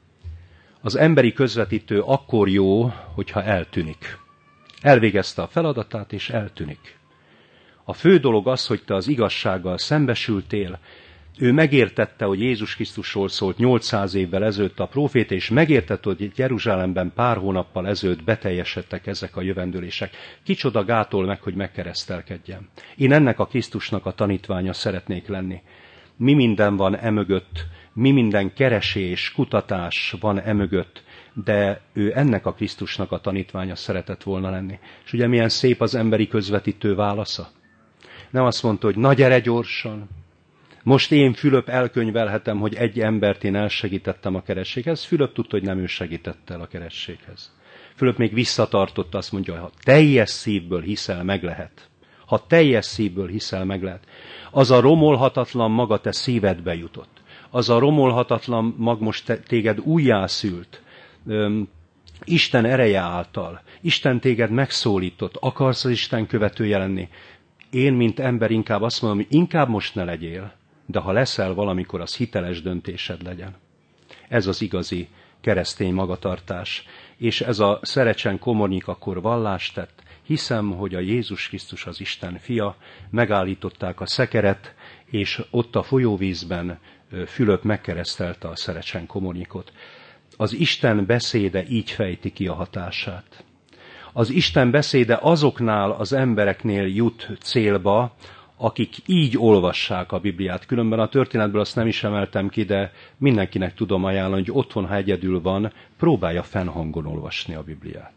Az emberi közvetítő akkor jó, hogyha eltűnik. Elvégezte a feladatát, és eltűnik. A fő dolog az, hogy te az igazsággal szembesültél, ő megértette, hogy Jézus Krisztusról szólt nyolcszáz évvel ezelőtt a prófét, és megértette, hogy Jeruzsálemben pár hónappal ezelőtt beteljesedtek ezek a jövendőlések. Kicsoda gátol meg, hogy megkeresztelkedjem. Én ennek a Krisztusnak a tanítványa szeretnék lenni. Mi minden van emögött, mi minden keresés, kutatás van emögött, de ő ennek a Krisztusnak a tanítványa szeretett volna lenni. És ugye milyen szép az emberi közvetítő válasza? Nem azt mondta, hogy na gyere gyorsan, most én, Fülöp, elkönyvelhetem, hogy egy embert én elsegítettem a kerességhez. Fülöp tudta, hogy nem ő segítette el a kerességhez. Fülöp még visszatartotta, azt mondja, hogy ha teljes szívből hiszel, meg lehet. Ha teljes szívből hiszel, meg lehet. Az a romolhatatlan maga te szívedbe jutott. Az a romolhatatlan mag most te, téged újjászült. Öm, Isten ereje által. Isten téged megszólított. Akarsz az Isten követője lenni? Én, mint ember inkább azt mondom, hogy inkább most ne legyél, de ha leszel valamikor, az hiteles döntésed legyen. Ez az igazi keresztény magatartás. És ez a Szerecsen Komornyik akkor vallást tett, hiszem, hogy a Jézus Krisztus az Isten fia, megállították a szekeret, és ott a folyóvízben Fülöp megkeresztelte a Szerecsen Komornyikot. Az Isten beszéde így fejti ki a hatását. Az Isten beszéde azoknál az embereknél jut célba, akik így olvassák a Bibliát. Különben a történetből azt nem is emeltem ki, de mindenkinek tudom ajánlani, hogy otthon, ha egyedül van, próbálja fennhangon olvasni a Bibliát.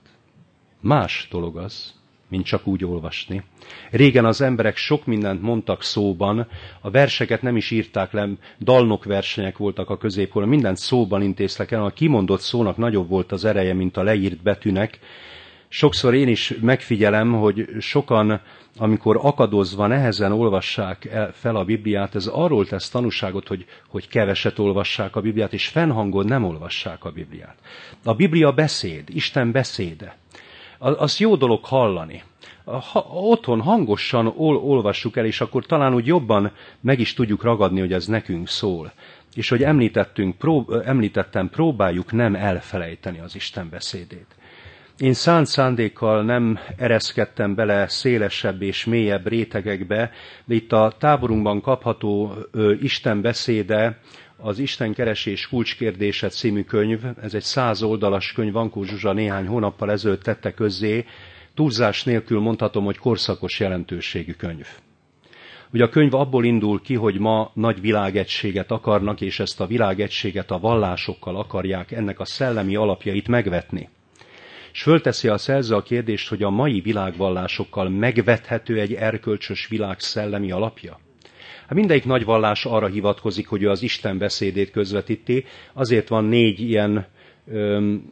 Más dolog az, mint csak úgy olvasni. Régen az emberek sok mindent mondtak szóban, a verseket nem is írták le, dalnokversenyek voltak a középkorban, mindent szóban intéztek el, a kimondott szónak nagyobb volt az ereje, mint a leírt betűnek. Sokszor én is megfigyelem, hogy sokan, amikor akadozva nehezen olvassák fel a Bibliát, ez arról tesz tanúságot, hogy, hogy keveset olvassák a Bibliát, és fennhangon nem olvassák a Bibliát. A Biblia beszéd, Isten beszéde. Az jó dolog hallani. Ha otthon hangosan ol, olvassuk el, és akkor talán úgy jobban meg is tudjuk ragadni, hogy ez nekünk szól. És hogy említettünk, prób, említettem, próbáljuk nem elfelejteni az Isten beszédét. Én szánt szándékkal nem ereszkedtem bele szélesebb és mélyebb rétegekbe, de itt a táborunkban kapható ö, Isten beszéde, az Isten keresés kulcskérdése című könyv, ez egy száz oldalas könyv, Vankó Zsuzsa néhány hónappal ezelőtt tette közzé, túlzás nélkül mondhatom, hogy korszakos jelentőségű könyv. Ugye a könyv abból indul ki, hogy ma nagy világegységet akarnak, és ezt a világegységet a vallásokkal akarják ennek a szellemi alapjait megvetni. És fölteszi a szerző a kérdést, hogy a mai világvallásokkal megvethető egy erkölcsös világ szellemi alapja? Hát mindegyik nagy vallás arra hivatkozik, hogy ő az Isten beszédét közvetíti, azért van négy ilyen öm,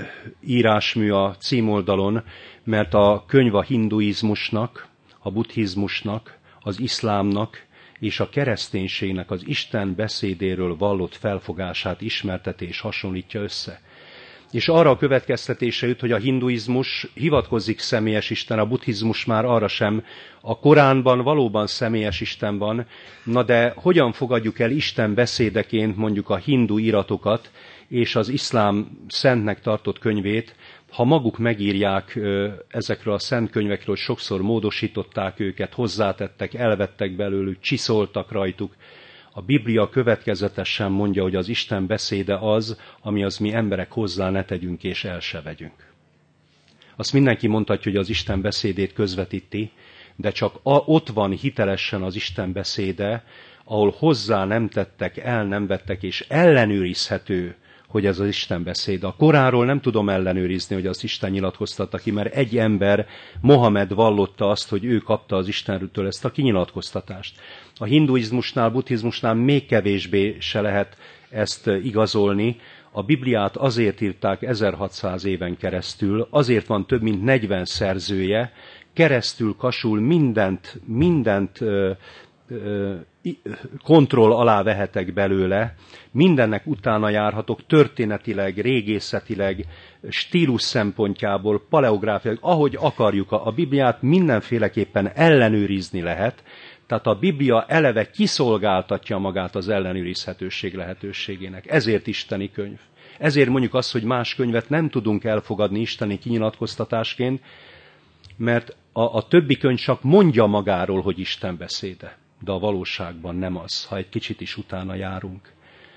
írásmű a címoldalon, mert a könyv a hinduizmusnak, a buddhizmusnak, az iszlámnak és a kereszténységnek az Isten beszédéről vallott felfogását ismerteti és hasonlítja össze. És arra a következtetése jut, hogy a hinduizmus hivatkozik személyes Isten, a buddhizmus már arra sem. A Koránban valóban személyes Isten van, na de hogyan fogadjuk el Isten beszédeként mondjuk a hindu iratokat és az iszlám szentnek tartott könyvét, ha maguk megírják ezekről a szent könyvekről, sokszor módosították őket, hozzátettek, elvettek belőlük, csiszoltak rajtuk. A Biblia következetesen mondja, hogy az Isten beszéde az, ami az mi emberek hozzá ne tegyünk és el se vegyünk. Azt mindenki mondhatja, hogy az Isten beszédét közvetíti, de csak ott van hitelesen az Isten beszéde, ahol hozzá nem tettek, el nem vettek, és ellenőrizhető, hogy ez az Isten beszéde. A Koránról nem tudom ellenőrizni, hogy az Isten nyilatkoztatta ki, mert egy ember, Mohamed vallotta azt, hogy ő kapta az Istenről ezt a kinyilatkoztatást. A hinduizmusnál, buddhizmusnál még kevésbé se lehet ezt igazolni. A Bibliát azért írták ezerhatszáz éven keresztül, azért van több mint negyven szerzője, keresztül kasul mindent, mindent ö, ö, kontroll alá vehetek belőle, mindennek utána járhatok történetileg, régészetileg, stílus szempontjából, paleográfiailag, ahogy akarjuk a, a Bibliát, mindenféleképpen ellenőrizni lehet, tehát a Biblia eleve kiszolgáltatja magát az ellenőrizhetőség lehetőségének. Ezért isteni könyv. Ezért mondjuk azt, hogy más könyvet nem tudunk elfogadni isteni kinyilatkoztatásként, mert a, a többi könyv csak mondja magáról, hogy Isten beszéde. De a valóságban nem az, ha egy kicsit is utána járunk.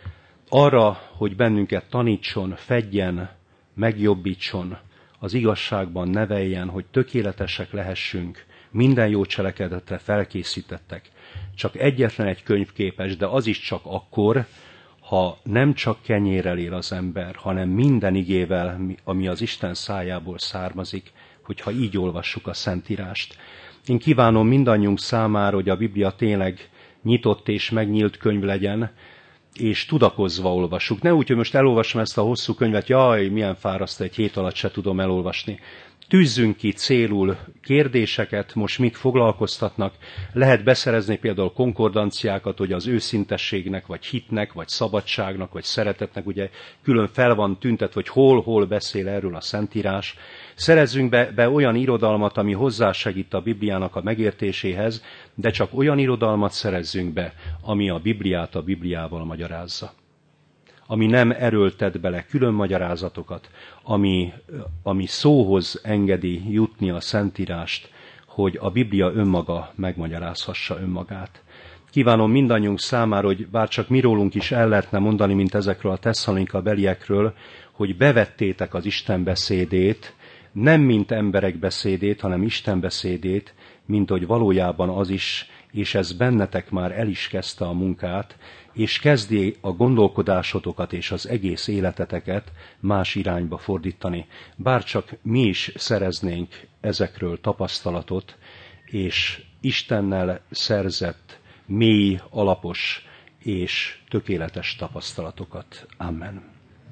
Arra, hogy bennünket tanítson, fedjen, megjobbítson, az igazságban neveljen, hogy tökéletesek lehessünk, minden jó cselekedetre felkészítettek. Csak egyetlen egy könyv képes, de az is csak akkor, ha nem csak kenyérrel él az ember, hanem minden igével, ami az Isten szájából származik, hogyha így olvassuk a Szentírást. Én kívánom mindannyiunk számára, hogy a Biblia tényleg nyitott és megnyílt könyv legyen, és tudakozva olvassuk. Ne úgy, hogy most elolvasom ezt a hosszú könyvet, jaj, milyen fárasztó, egy hét alatt se tudom elolvasni. Tűzzünk ki célul kérdéseket, most mit foglalkoztatnak. Lehet beszerezni például konkordanciákat, hogy az őszintességnek, vagy hitnek, vagy szabadságnak, vagy szeretetnek, ugye külön fel van tüntet, hogy hol-hol beszél erről a Szentírás. Szerezzünk be, be olyan irodalmat, ami hozzásegít a Bibliának a megértéséhez, de csak olyan irodalmat szerezzünk be, ami a Bibliát a Bibliával magyarázza. ami nem erőltet bele külön magyarázatokat, ami, ami szóhoz engedi jutni a Szentírást, hogy a Biblia önmaga megmagyarázhassa önmagát. Kívánom mindannyiunk számára, hogy bárcsak mi rólunk is el lehetne mondani, mint ezekről a Tesszalonika beliekről, hogy bevettétek az Isten beszédét, nem mint emberek beszédét, hanem Isten beszédét, mint hogy valójában az is, és ez bennetek már el is kezdte a munkát, és kezdi a gondolkodásotokat és az egész életeteket más irányba fordítani. Bárcsak mi is szereznénk ezekről tapasztalatot, és Istennel szerzett mély, alapos és tökéletes tapasztalatokat. Amen.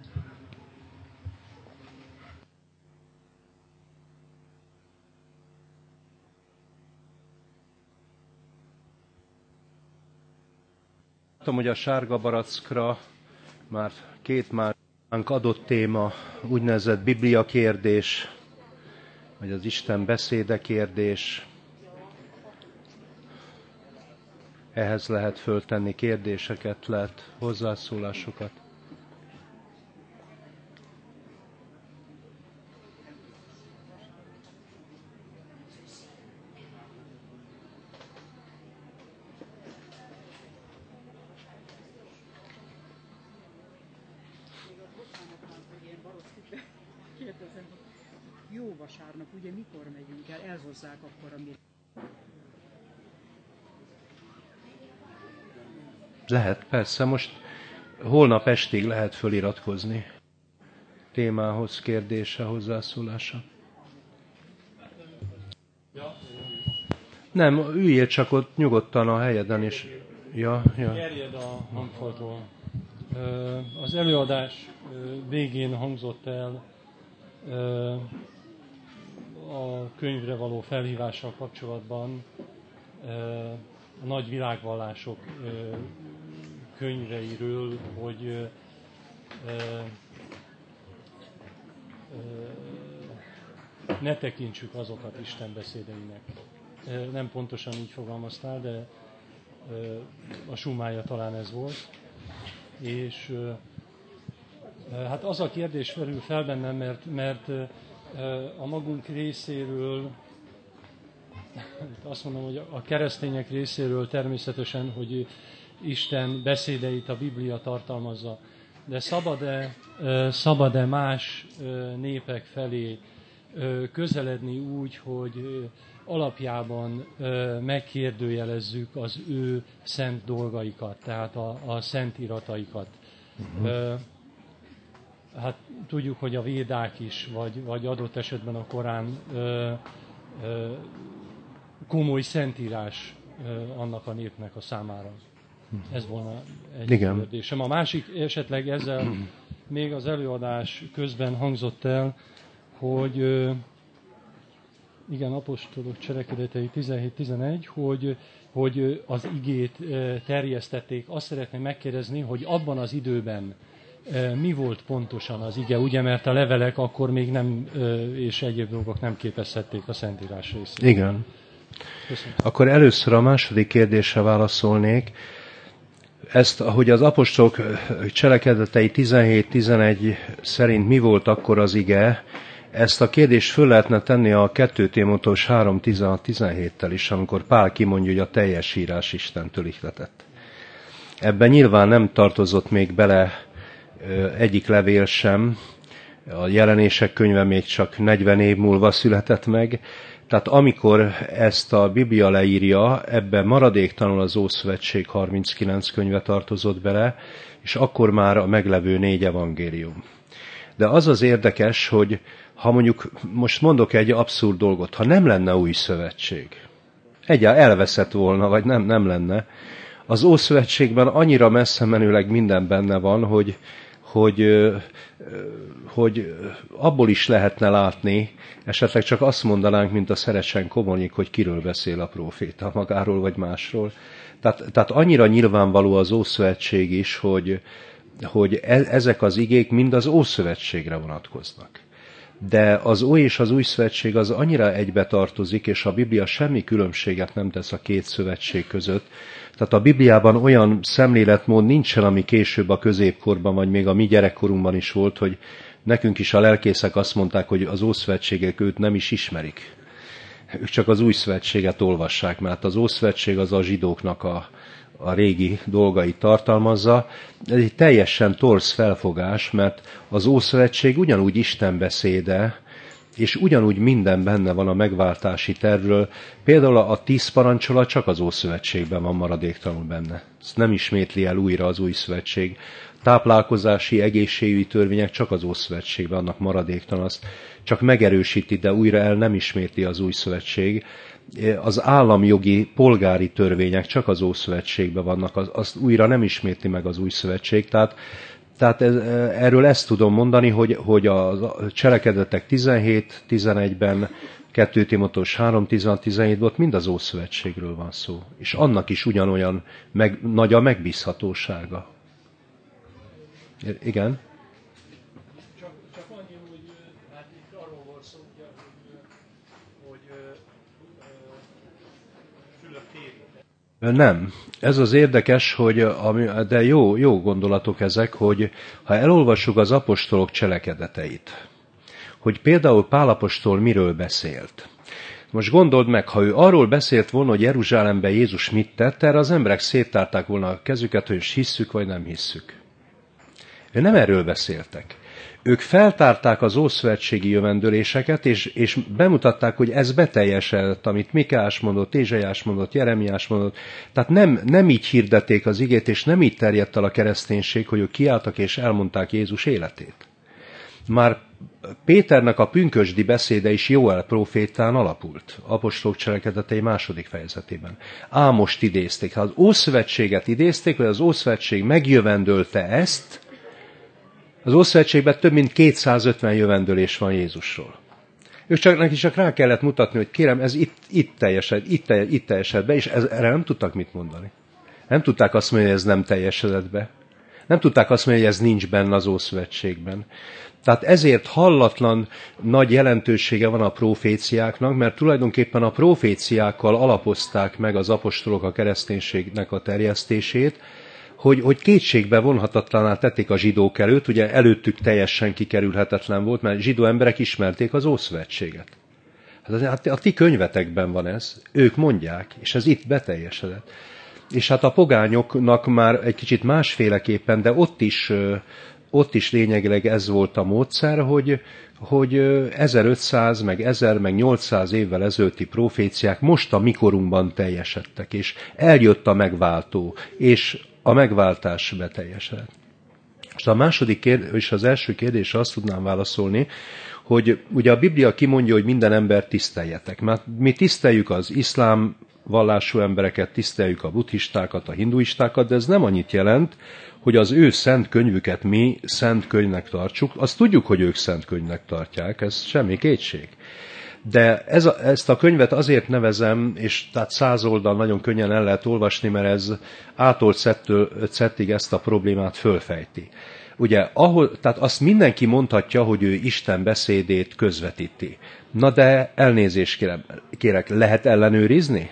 Látom, hogy a sárga barackra már két másánk adott téma, úgynevezett Biblia kérdés, vagy az Isten beszéde kérdés. Ehhez lehet föltenni kérdéseket, lehet hozzászólásokat. Jó vasárnap, ugye mikor megyünk el, elhozzák akkor a mi... Lehet, persze, most holnap estig lehet föliratkozni. Témához, kérdése, hozzászólása. Nem, üljél csak ott nyugodtan a helyeden, és... Ja, ja. Gerjed a hangfaltól. Az előadás végén hangzott el a könyvre való felhívással kapcsolatban a nagy világvallások könyveiről, hogy ne tekintsük azokat Isten beszédeinek. Nem pontosan így fogalmaztál, de a summája talán ez volt. És hát az a kérdés felül fel bennem, mert, mert a magunk részéről, azt mondom, hogy a keresztények részéről természetesen, hogy Isten beszédeit a Biblia tartalmazza, de szabad-e, szabad-e más népek felé közeledni úgy, hogy alapjában megkérdőjelezzük az ő szent dolgaikat, tehát a, a szent irataikat. Uh-huh. Hát tudjuk, hogy a védák is, vagy, vagy adott esetben a Korán ö, ö, komoly szentírás ö, annak a népnek a számára. Ez volna egy Igen. kérdésem. A másik esetleg ezzel még az előadás közben hangzott el, hogy ö, igen, apostolok cselekedetei tizenhét tizenegy, hogy, hogy az igét terjesztették. Azt szeretném megkérdezni, hogy abban az időben mi volt pontosan az ige, ugye, mert a levelek akkor még nem, és egyéb dolgok nem képezhették a Szentírás részét. Igen. Köszönöm. Akkor először a második kérdésre válaszolnék. Ezt, ahogy az apostolok cselekedetei tizenhét tizenegy szerint mi volt akkor az ige, ezt a kérdést föl lehetne tenni a kettő Tímóteus három tizenhat tizenhéttel is, amikor Pál kimondja, hogy a teljes írás Istentől ihletett. Ebben nyilván nem tartozott még bele egyik levél sem, a Jelenések könyve még csak negyven év múlva született meg, tehát amikor ezt a Biblia leírja, ebben maradéktalanul az Ószövetség harminckilenc könyve tartozott bele, és akkor már a meglevő négy evangélium. De az az érdekes, hogy ha mondjuk, most mondok egy abszurd dolgot, ha nem lenne új szövetség, egyáltalán elveszett volna, vagy nem, nem lenne, az Ószövetségben annyira messze menőleg minden benne van, hogy, hogy, hogy abból is lehetne látni, esetleg csak azt mondanánk, mint a Szerecsen Komornyik, hogy kiről beszél a próféta, magáról vagy másról. Tehát, tehát annyira nyilvánvaló az Ószövetség is, hogy, hogy ezek az igék mind az Ószövetségre vonatkoznak. De az Ói és az Új Szövetség az annyira egybe tartozik, és a Biblia semmi különbséget nem tesz a két szövetség között. Tehát a Bibliában olyan szemléletmód nincsen, ami később a középkorban, vagy még a mi gyerekkorunkban is volt, hogy nekünk is a lelkészek azt mondták, hogy az Ószövetségek őt nem is ismerik. Ők csak az Új Szövetséget olvassák, mert az Ószövetség az a zsidóknak a, a régi dolgait tartalmazza. Ez egy teljesen torz felfogás, mert az Ószövetség ugyanúgy Isten beszéde, és ugyanúgy minden benne van a megváltási tervről. Például a tíz parancsolat csak az Ószövetségben van maradéktalanul benne. Ezt nem ismétli el újra az Új Szövetség. Táplálkozási, egészségügyi törvények csak az Ószövetségben vannak maradéktalan, azt csak megerősíti, de újra el nem ismétli az Új Szövetség. Az államjogi, polgári törvények csak az Ószövetségben vannak, azt újra nem ismétli meg az Új Szövetség. Tehát, tehát ez, erről ezt tudom mondani, hogy, hogy a cselekedetek tizenhét tizenegyben, kettő Timóteus három tizenhat tizenhétben ott mind az Ószövetségről van szó. És annak is ugyanolyan meg, nagy a megbízhatósága. Igen? Csak, csak annyi, hogy hát itt arról volt szó, ugye, hogy, hogy fülöp térít. Nem. Ez az érdekes, hogy de jó, jó gondolatok ezek, hogy ha elolvassuk az apostolok cselekedeteit, hogy például Pál apostol miről beszélt. Most gondold meg, ha ő arról beszélt volna, hogy Jeruzsálemben Jézus mit tett, erre az emberek széttárták volna a kezüket, hogy most hisszük vagy nem hisszük. Ő nem erről beszéltek. Ők feltárták az ószövetségi jövendőléseket, és, és bemutatták, hogy ez beteljesedett, amit Mikeás mondott, Ézsaiás mondott, Jeremiás mondott. Tehát nem, nem így hirdették az igét, és nem így terjedt el a kereszténység, hogy ők kiálltak és elmondták Jézus életét. Már Péternek a pünkösdi beszéde is Jóel prófétán alapult, apostolok cselekedetei második fejezetében. Ámost idézték, ha az Ószövetséget idézték, vagy az Ószövetség megjövendölte ezt, az Ószövetségben több mint kétszázötven jövendőlés van Jézusról. Ők csak, neki csak rá kellett mutatni, hogy kérem, ez itt, itt teljesed, itt, itt teljesed be, és ez, erre nem tudtak mit mondani. Nem tudták azt mondani, hogy ez nem teljesedett be. Nem tudták azt mondani, hogy ez nincs benne az Ószövetségben. Tehát ezért hallatlan nagy jelentősége van a proféciáknak, mert tulajdonképpen a proféciákkal alapozták meg az apostolok a kereszténységnek a terjesztését, hogy, hogy kétségbe vonhatatlaná tették a zsidók előtt, ugye előttük teljesen kikerülhetetlen volt, mert zsidó emberek ismerték az Ószövetséget. Hát a ti könyvetekben van ez, ők mondják, és ez itt beteljesedett. És hát a pogányoknak már egy kicsit másféleképpen, de ott is, ott is lényegileg ez volt a módszer, hogy, hogy ezerötszáz, meg ezer, meg nyolcszáz évvel ezelőtti proféciák most a mikorunkban teljesedtek, és eljött a megváltó, és a megváltás beteljesedett. És a második kérdés, és az első kérdésre azt tudnám válaszolni, hogy ugye a Biblia kimondja, hogy minden ember tiszteljetek. Mert mi tiszteljük az iszlám vallású embereket, tiszteljük a buddhistákat, a hinduistákat, de ez nem annyit jelent, hogy az ő szent könyvüket mi szent könyvnek tartsuk. Azt tudjuk, hogy ők szent könyvnek tartják, ez semmi kétség. De ez a, ezt a könyvet azért nevezem, és tehát száz oldal nagyon könnyen el lehet olvasni, mert ez ától szettig ezt a problémát fölfejti. Ugye, ahol, tehát azt mindenki mondhatja, hogy ő Isten beszédét közvetíti. Na de elnézést kérem, kérek, lehet ellenőrizni?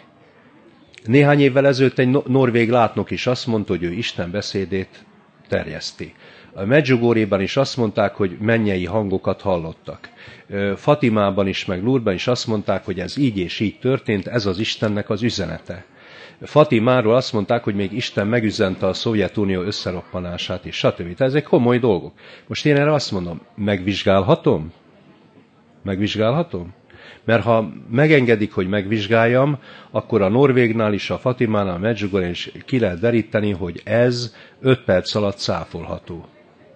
Néhány évvel ezelőtt egy norvég látnok is azt mondta, hogy ő Isten beszédét terjeszti. A Medjugorjéban is azt mondták, hogy mennyei hangokat hallottak. Fatimában is, meg Lourdesban is azt mondták, hogy ez így és így történt, ez az Istennek az üzenete. Fatimáról azt mondták, hogy még Isten megüzente a Szovjetunió összeroppanását is, stb. Tehát ezek komoly dolgok. Most én erre azt mondom, megvizsgálhatom? Megvizsgálhatom? Mert ha megengedik, hogy megvizsgáljam, akkor a norvégnál is, a Fatimánál, a Medjugorjén is ki lehet deríteni, hogy ez öt perc alatt cáfolható.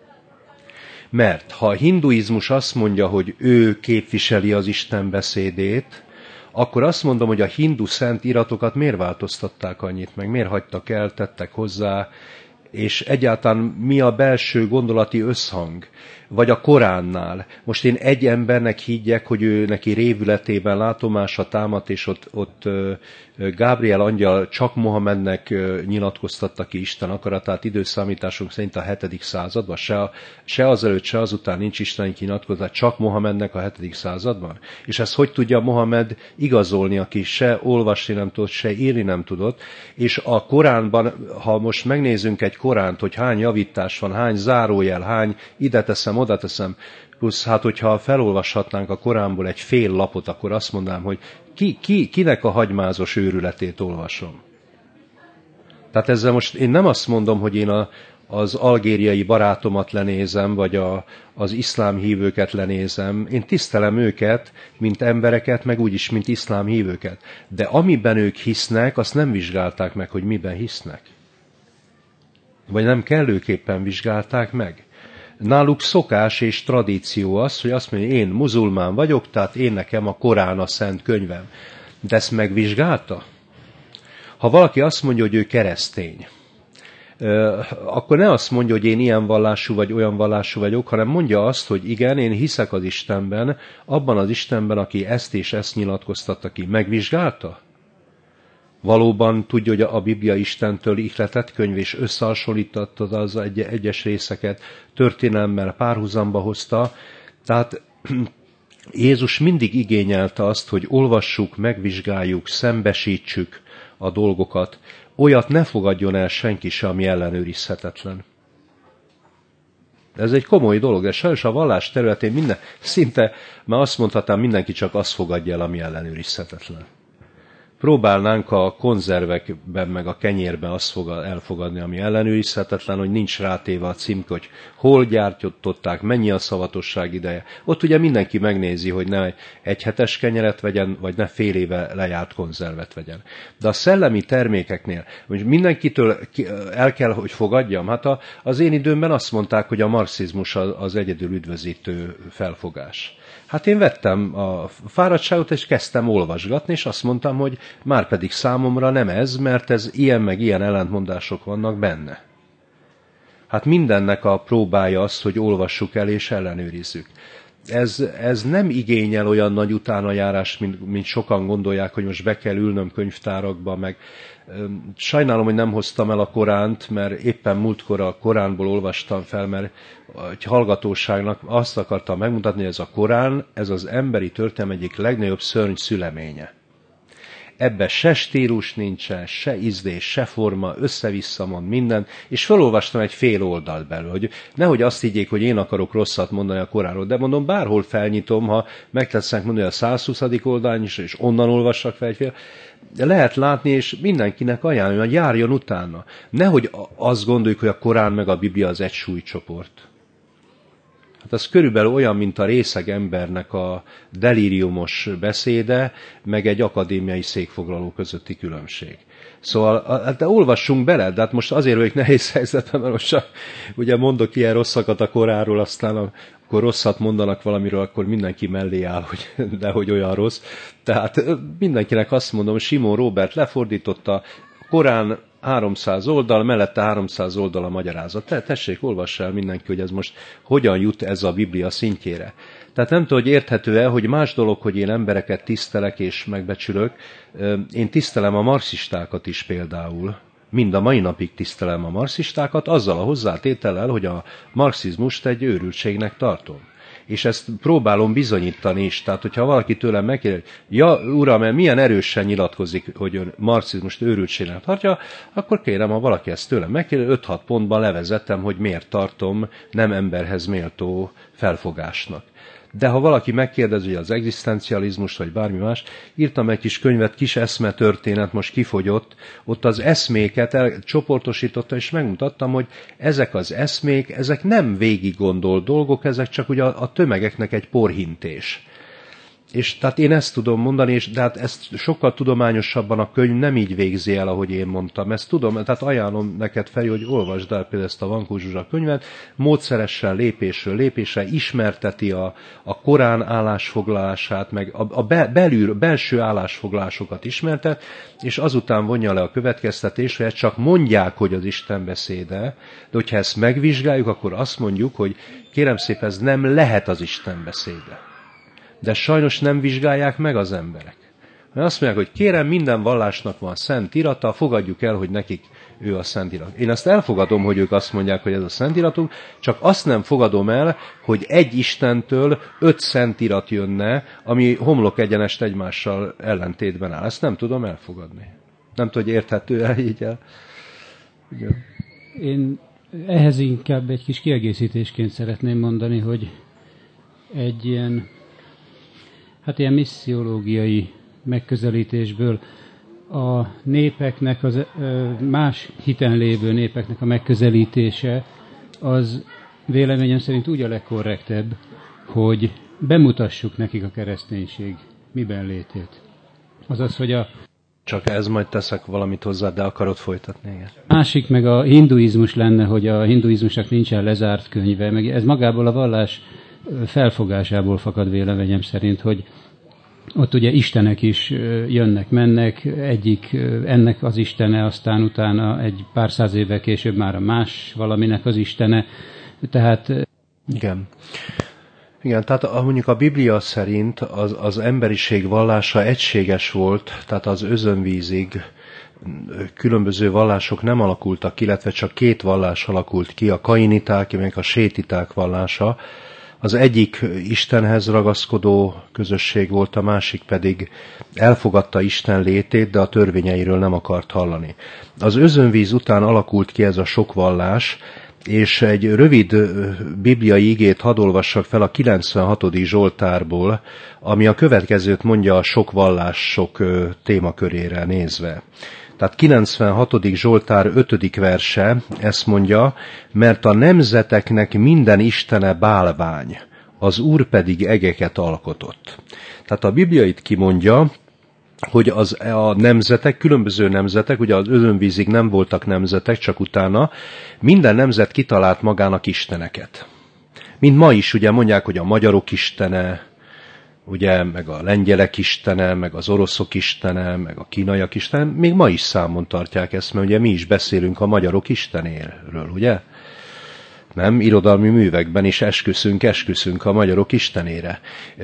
Mert ha a hinduizmus azt mondja, hogy ő képviseli az Isten beszédét, akkor azt mondom, hogy a hindu szent iratokat miért változtatták annyit, meg miért hagytak el, tettek hozzá, és egyáltalán mi a belső gondolati összhang, vagy a Koránnál. Most én egy embernek higgyek, hogy ő neki révületében látomása támadt, és ott, ott Gábriel angyal csak Mohamednek nyilatkoztatta ki Isten akaratát, időszámításunk szerint a hetedik században, se, se azelőtt, se azután nincs isteni nyilatkozat, csak Mohamednek a hetedik században. És ezt hogy tudja Mohamed igazolni, aki se olvasni nem tudott, se írni nem tudott, és a Koránban, ha most megnézzünk egy Koránt, hogy hány javítás van, hány zárójel, hány ide teszem, oda teszem, plusz hát, hogyha felolvashatnánk a Koránból egy fél lapot, akkor azt mondanám, hogy ki, ki, kinek a hagymázos őrületét olvasom. Tehát ezzel most én nem azt mondom, hogy én a, az algériai barátomat lenézem, vagy a, az iszlám hívőket lenézem. Én tisztelem őket, mint embereket, meg úgyis, mint iszlám hívőket. De amiben ők hisznek, azt nem vizsgálták meg, hogy miben hisznek. Vagy nem kellőképpen vizsgálták meg. Náluk szokás és tradíció az, hogy azt mondja, én muzulmán vagyok, tehát én nekem a Korán a szent könyvem. De ezt megvizsgálta? Ha valaki azt mondja, hogy ő keresztény, akkor ne azt mondja, hogy én ilyen vallású vagy olyan vallású vagyok, hanem mondja azt, hogy igen, én hiszek az Istenben, abban az Istenben, aki ezt és ezt nyilatkoztatta ki. Megvizsgálta? Valóban tudja, hogy a Biblia Istentől ihletett könyv, és összehasonlította az egy- egyes részeket, történelemmel párhuzamba hozta. Tehát Jézus mindig igényelte azt, hogy olvassuk, megvizsgáljuk, szembesítsük a dolgokat. Olyat ne fogadjon el senki se, ami ellenőrizhetetlen. Ez egy komoly dolog, de sajnos a vallás területén minden, szinte, már azt mondhatnám, mindenki csak azt fogadja el, ami ellenőrizhetetlen. Próbálnánk a konzervekben, meg a kenyérben azt fogad, elfogadni, ami ellenőrizhetetlen, hogy nincs rátéve a címke, hogy hol gyártották, mennyi a szavatosság ideje. Ott ugye mindenki megnézi, hogy ne egy hetes kenyeret vegyen, vagy ne fél éve lejárt konzervet vegyen. De a szellemi termékeknél, hogy mindenkitől el kell, hogy fogadjam, hát a, az én időmben azt mondták, hogy a marxizmus az egyedül üdvözítő felfogás. Hát én vettem a fáradtságot, és kezdtem olvasgatni, és azt mondtam, hogy már pedig számomra nem ez, mert ez ilyen meg ilyen ellentmondások vannak benne. Hát mindennek a próbája az, hogy olvassuk el és ellenőrizzük. Ez, ez nem igényel olyan nagy utánajárást, mint, mint sokan gondolják, hogy most be kell ülnöm könyvtárakba, meg sajnálom, hogy nem hoztam el a Koránt, mert éppen múltkor a Koránból olvastam fel, mert egy hallgatóságnak azt akartam megmutatni, hogy ez a Korán, ez az emberi történelem egyik legnagyobb szörny szüleménye. Ebben se stílus nincsen, se ízlés, se forma, össze-vissza mond minden, és felolvastam egy fél oldalt belőle, hogy nehogy azt higgyék, hogy én akarok rosszat mondani a Koránról, de mondom, bárhol felnyitom, ha megtetszenek mondani a százhuszadik oldalán is, és onnan olvassak fel egy fél, de lehet látni, és mindenkinek ajánlom, hogy járjon utána. Nehogy azt gondoljuk, hogy a Korán meg a Biblia az egy súlycsoport. Hát az körülbelül olyan, mint a részeg embernek a delíriumos beszéde, meg egy akadémiai székfoglaló közötti különbség. Szóval, hát de olvassunk bele, de hát most azért vagyok nehéz helyzetben, mert most csak, ugye mondok ilyen rosszakat a Koránról, aztán akkor rosszat mondanak valamiről, akkor mindenki mellé áll, hogy nehogy olyan rossz. Tehát mindenkinek azt mondom, Simon Robert lefordította, Korán háromszáz oldal, mellette háromszáz oldal a magyarázat. Te, tessék, olvass el mindenki, hogy ez most hogyan jut ez a Biblia szintjére. Tehát nem tudom, hogy érthető-e, hogy más dolog, hogy én embereket tisztelek és megbecsülök. Én tisztelem a marxistákat is például. Mind a mai napig tisztelem a marxistákat, azzal a hozzátétellel, hogy a marxizmust egy őrültségnek tartom. És ezt próbálom bizonyítani is. Tehát, hogyha valaki tőlem megkérdezi, ja, uram, milyen erősen nyilatkozik, hogy ön marxizmust őrültségnek tartja, akkor kérem, ha valaki ezt tőlem megkérdezi, öt-hat pontban levezettem, hogy miért tartom nem emberhez méltó felfogásnak. De ha valaki megkérdezi, hogy az egzisztencializmus, vagy bármi más, írtam egy kis könyvet, kis eszmetörténet, most kifogyott, ott az eszméket csoportosítottam, és megmutattam, hogy ezek az eszmék, ezek nem végig gondolt dolgok, ezek csak ugye a, a tömegeknek egy porhintés. És tehát én ezt tudom mondani, és de hát ezt sokkal tudományosabban a könyv nem így végzi el, ahogy én mondtam. Ezt tudom, tehát ajánlom neked fel, hogy olvasd el például ezt a Vankó Zsuzsa könyvet, módszeresen, lépésről lépésre ismerteti a, a Korán állásfoglalását, meg a, a be, belül, belső állásfoglalásokat ismertet, és azután vonja le a következtetést, hogy csak mondják, hogy az Isten beszéde, de hogyha ezt megvizsgáljuk, akkor azt mondjuk, hogy kérem szépen, ez nem lehet az Isten beszéde. De sajnos nem vizsgálják meg az emberek. Azt mondják, hogy kérem, minden vallásnak van szent irata, fogadjuk el, hogy nekik ő a szent irat. Én azt elfogadom, hogy ők azt mondják, hogy ez a szent iratunk, csak azt nem fogadom el, hogy egy Istentől öt szent irat jönne, ami homlok egyenest egymással ellentétben áll. Ezt nem tudom elfogadni. Nem tudom, hogy érthető-e így el. Igen. Én ehhez inkább egy kis kiegészítésként szeretném mondani, hogy egy ilyen hát ilyen missziológiai megközelítésből a népeknek, az más hiten lévő népeknek a megközelítése az véleményem szerint úgy a legkorrektebb, hogy bemutassuk nekik a kereszténység miben létét. Azaz, hogy a Csak ez majd teszek valamit hozzá, de akarod folytatni? Igen. Másik meg a hinduizmus lenne, hogy a hinduizmusnak nincsen lezárt könyve, meg ez magából a vallás felfogásából fakad véleményem szerint, hogy ott ugye istenek is jönnek, mennek, egyik ennek az istene, aztán utána egy pár száz évvel később már a más valaminek az istene, tehát... Igen. Igen, tehát mondjuk a Biblia szerint az, az emberiség vallása egységes volt, tehát az özönvízig különböző vallások nem alakultak ki, illetve csak két vallás alakult ki, a kainiták, meg a sétiták vallása. Az egyik Istenhez ragaszkodó közösség volt, a másik pedig elfogadta Isten létét, de a törvényeiről nem akart hallani. Az özönvíz után alakult ki ez a sok vallás, és egy rövid bibliai igét hadd olvassak fel a kilencvenhatodik Zsoltárból, ami a következőt mondja a sok vallások témakörére nézve. Tehát kilencvenhatodik Zsoltár ötödik verse ezt mondja, mert a nemzeteknek minden istene bálvány, az Úr pedig egeket alkotott. Tehát a Biblia itt kimondja, hogy az, a nemzetek, különböző nemzetek, ugye az özönvízig nem voltak nemzetek, csak utána minden nemzet kitalált magának isteneket. Mint ma is ugye mondják, hogy a magyarok istene, ugye, meg a lengyelek istene, meg az oroszok istene, meg a kínaiak istene, még ma is számon tartják ezt, mert ugye mi is beszélünk a magyarok istenéről, ugye? Nem, irodalmi művekben is esküszünk, esküszünk a magyarok istenére.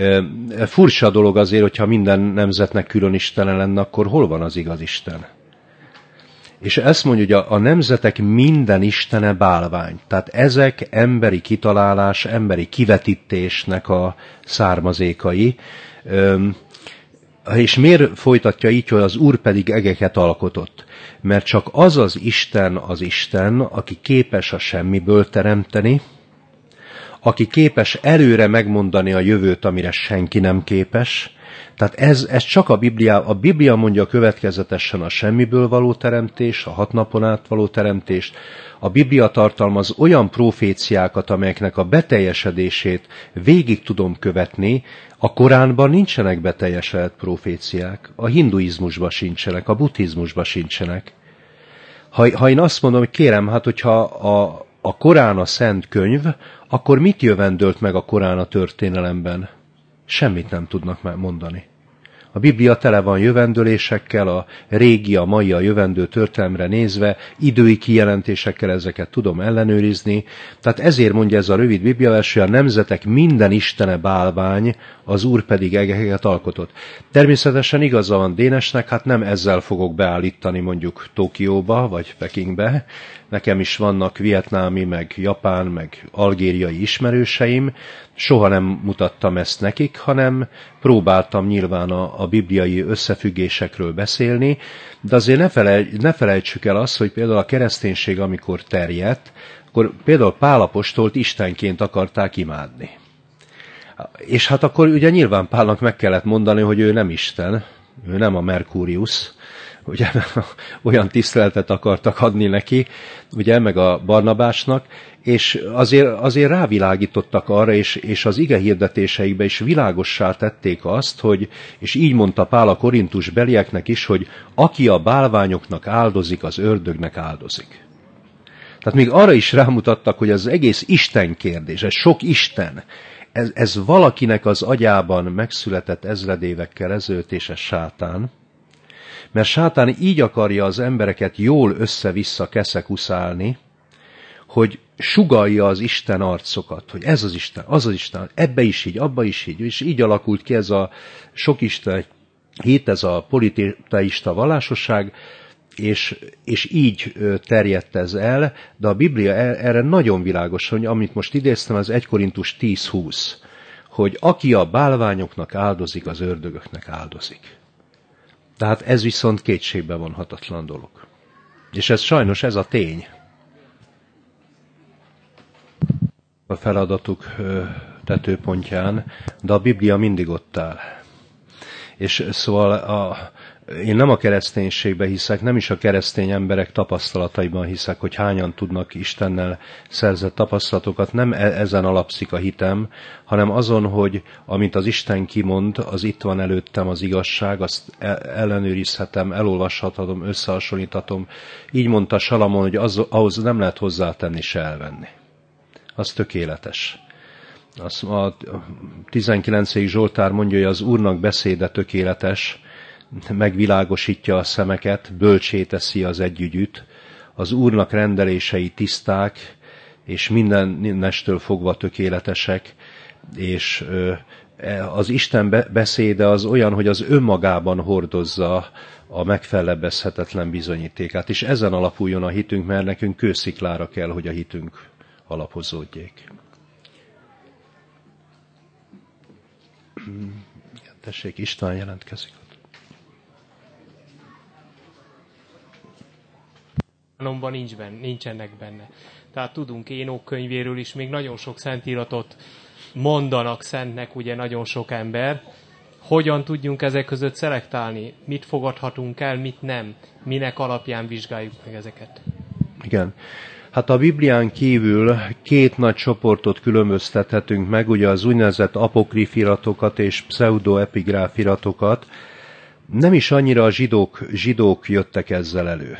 Furcsa dolog azért, hogyha minden nemzetnek külön istene lenne, akkor hol van az igaz Isten? És ezt mondja, hogy a nemzetek minden istene bálvány. Tehát ezek emberi kitalálás, emberi kivetítésnek a származékai. És miért folytatja így, hogy az Úr pedig egeket alkotott? Mert csak az az Isten az Isten, aki képes a semmiből teremteni, aki képes előre megmondani a jövőt, amire senki nem képes. Tehát ez, ez csak a Biblia, a Biblia mondja következetesen a semmiből való teremtés, a hat napon át való teremtést. A Biblia tartalmaz olyan proféciákat, amelyeknek a beteljesedését végig tudom követni. A Koránban nincsenek beteljesedett proféciák, a hinduizmusban sincsenek, a buddhizmusban sincsenek. Ha, ha én azt mondom, hogy kérem, hát hogyha a, a Korán a szent könyv, akkor mit jövendölt meg a Korán a történelemben? Semmit nem tudnak mondani. A Biblia tele van jövendölésekkel, a régi, a mai, a jövendő történelemre nézve, idői kijelentésekkel ezeket tudom ellenőrizni. Tehát ezért mondja ez a rövid bibliavers, hogy a nemzetek minden istene bálvány, az Úr pedig egeket alkotott. Természetesen igaza van Dénesnek, hát nem ezzel fogok beállítani mondjuk Tokióba, vagy Pekingbe. Nekem is vannak vietnámi, meg japán, meg algériai ismerőseim. Soha nem mutattam ezt nekik, hanem próbáltam nyilván a, a bibliai összefüggésekről beszélni, de azért ne, felej, ne felejtsük el azt, hogy például a kereszténység, amikor terjedt, akkor például Pál apostolt istenként akarták imádni. És hát akkor ugye nyilván Pálnak meg kellett mondani, hogy ő nem Isten, ő nem a Merkurius, ugye olyan tiszteletet akartak adni neki, ugye, meg a Barnabásnak, és azért, azért rávilágítottak arra, és, és az ige hirdetéseikbe is világossá tették azt, hogy, és így mondta Pál a Korintus belieknek is, hogy aki a bálványoknak áldozik, az ördögnek áldozik. Tehát még arra is rámutattak, hogy az egész Isten kérdés, ez sok Isten, ez, ez valakinek az agyában megszületett ezredévekkel ezelőtt, és ez sátán. Mert sátán így akarja az embereket jól össze-vissza keszekuszálni, hogy sugallja az Isten arcokat, hogy ez az Isten, az az Isten, ebbe is így, abba is így, és így alakult ki ez a sok Isten hit, ez a politeista vallásosság, és, és így terjedt ez el, de a Biblia erre nagyon világos, hogy amit most idéztem, az egy Korintus tíz húsz, hogy aki a bálványoknak áldozik, az ördögöknek áldozik. Tehát ez viszont kétségbe vonhatatlan dolog. És ez sajnos ez a tény. A feladatuk tetőpontján, de a Biblia mindig ott áll. És szóval a, én nem a kereszténységbe hiszek, nem is a keresztény emberek tapasztalataiban hiszek, hogy hányan tudnak Istennel szerzett tapasztalatokat, nem ezen alapszik a hitem, hanem azon, hogy amit az Isten kimond, az itt van előttem az igazság, azt ellenőrizhetem, elolvashatom, összehasonlíthatom. Így mondta Salamon, hogy az, ahhoz nem lehet hozzátenni se elvenni. Az tökéletes. Az a tizenkilencedik Zsoltár mondja, hogy az Úrnak beszéde tökéletes, megvilágosítja a szemeket, bölcsé teszi az együgyűt, az Úrnak rendelései tiszták, és mindennestől fogva tökéletesek, és az Isten beszéde az olyan, hogy az önmagában hordozza a megfelebbezhetetlen bizonyítékát, és ezen alapuljon a hitünk, mert nekünk kősziklára kell, hogy a hitünk alapozódjék. Tessék, István jelentkezik. Kanomban nincs benne, nincsenek benne. Tehát tudunk Énok könyvéről is, még nagyon sok szentiratot mondanak szentnek, ugye nagyon sok ember. Hogyan tudjunk ezek között szelektálni? Mit fogadhatunk el, mit nem? Minek alapján vizsgáljuk meg ezeket? Igen. Hát a Biblián kívül két nagy csoportot különböztethetünk meg, ugye az úgynevezett apokrif iratokat és pseudoepigráf iratokat. Nem is annyira a zsidók, zsidók jöttek ezzel elő.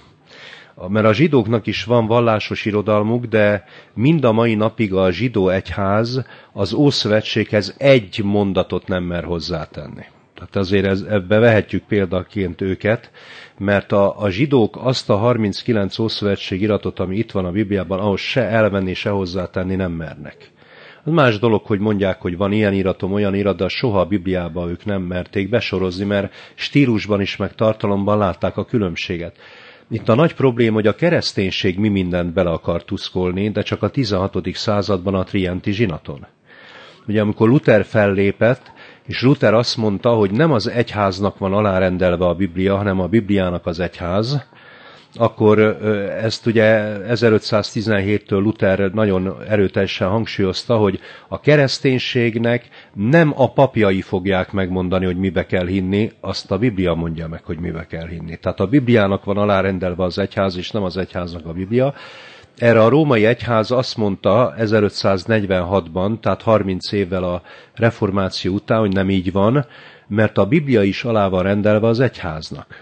Mert a zsidóknak is van vallásos irodalmuk, de mind a mai napig a zsidó egyház az Ószövetséghez egy mondatot nem mer hozzátenni. Tehát azért ez, ebbe vehetjük példaként őket, mert a, a zsidók azt a harminckilenc Ószövetség iratot, ami itt van a Bibliában, ahhoz se elvenni, se hozzátenni nem mernek. Az más dolog, hogy mondják, hogy van ilyen iratom, olyan irat, de soha a Bibliában ők nem merték besorozni, mert stílusban is, meg tartalomban látták a különbséget. Itt a nagy probléma, hogy a kereszténység mi mindent bele akar tuszkolni, de csak a tizenhatodik században a Trienti zsinaton. Ugye amikor Luther fellépett, és Luther azt mondta, hogy nem az egyháznak van alárendelve a Biblia, hanem a Bibliának az egyház, akkor ezt ugye ezerötszáztizenhéttől Luther nagyon erőteljesen hangsúlyozta, hogy a kereszténységnek nem a papjai fogják megmondani, hogy mibe kell hinni, azt a Biblia mondja meg, hogy mibe kell hinni. Tehát a Bibliának van alárendelve az egyház, és nem az egyháznak a Biblia. Erre a római egyház azt mondta ezerötszáznegyvenhatban, tehát harminc évvel a reformáció után, hogy nem így van, mert a Biblia is alá van rendelve az egyháznak.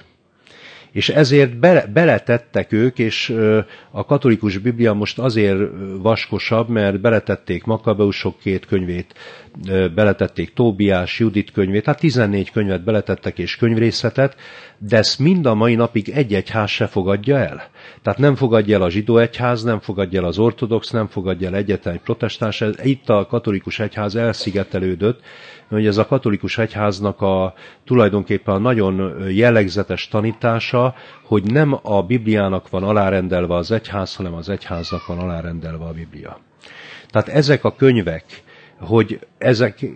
És ezért bele, beletettek ők, és a katolikus Biblia most azért vaskosabb, mert beletették Makabeusok két könyvét, beletették Tóbiás, Judit könyvét, tehát tizennégy könyvet beletettek és könyvrészetet, de ezt mind a mai napig egy egyház se fogadja el. Tehát nem fogadja el a zsidó egyház, nem fogadja el az ortodox, nem fogadja el egyetlen egy protestáns. Itt a katolikus egyház elszigetelődött, hogy ez a katolikus egyháznak a tulajdonképpen a nagyon jellegzetes tanítása, hogy nem a Bibliának van alárendelve az egyház, hanem az egyháznak van alárendelve a Biblia. Tehát ezek a könyvek, hogy ezek,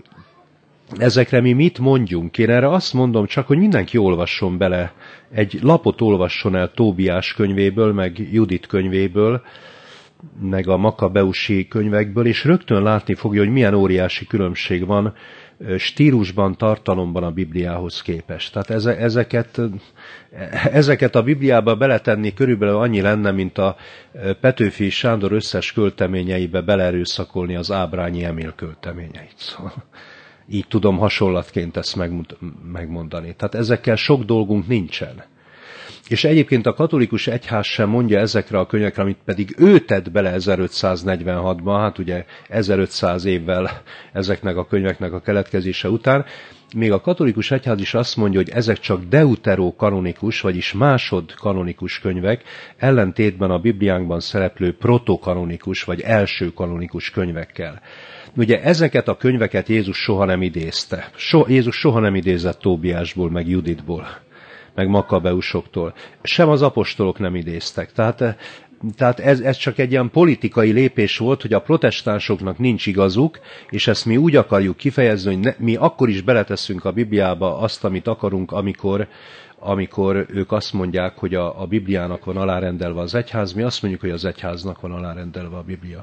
ezekre mi mit mondjunk? Én erre azt mondom csak, hogy mindenki olvasson bele, egy lapot olvasson el Tóbiás könyvéből, meg Judit könyvéből, meg a makabeusi könyvekből, és rögtön látni fogja, hogy milyen óriási különbség van, stílusban, tartalomban a Bibliához képest. Tehát ezeket, ezeket a Bibliába beletenni körülbelül annyi lenne, mint a Petőfi Sándor összes költeményeibe beleerőszakolni az Ábrányi Emil költeményeit. Szóval így tudom hasonlatként ezt megmondani. Tehát ezekkel sok dolgunk nincsen. És egyébként a katolikus egyház sem mondja ezekre a könyvekre, amit pedig ő tett bele ezerötszáznegyvenhatban, hát ugye ezerötszáz évvel ezeknek a könyveknek a keletkezése után, még a katolikus egyház is azt mondja, hogy ezek csak deuterokanonikus, vagyis másodkanonikus könyvek, ellentétben a Bibliánkban szereplő protokanonikus, vagy első kanonikus könyvekkel. Ugye ezeket a könyveket Jézus soha nem idézte. So, Jézus soha nem idézett Tóbiásból, meg Juditból, meg Makabeusoktól. Sem az apostolok nem idéztek. Tehát, tehát ez, ez csak egy ilyen politikai lépés volt, hogy a protestánsoknak nincs igazuk, és ezt mi úgy akarjuk kifejezni, hogy ne, mi akkor is beleteszünk a Bibliába azt, amit akarunk, amikor, amikor ők azt mondják, hogy a, a Bibliának van alárendelve az egyház, mi azt mondjuk, hogy az egyháznak van alárendelve a Biblia.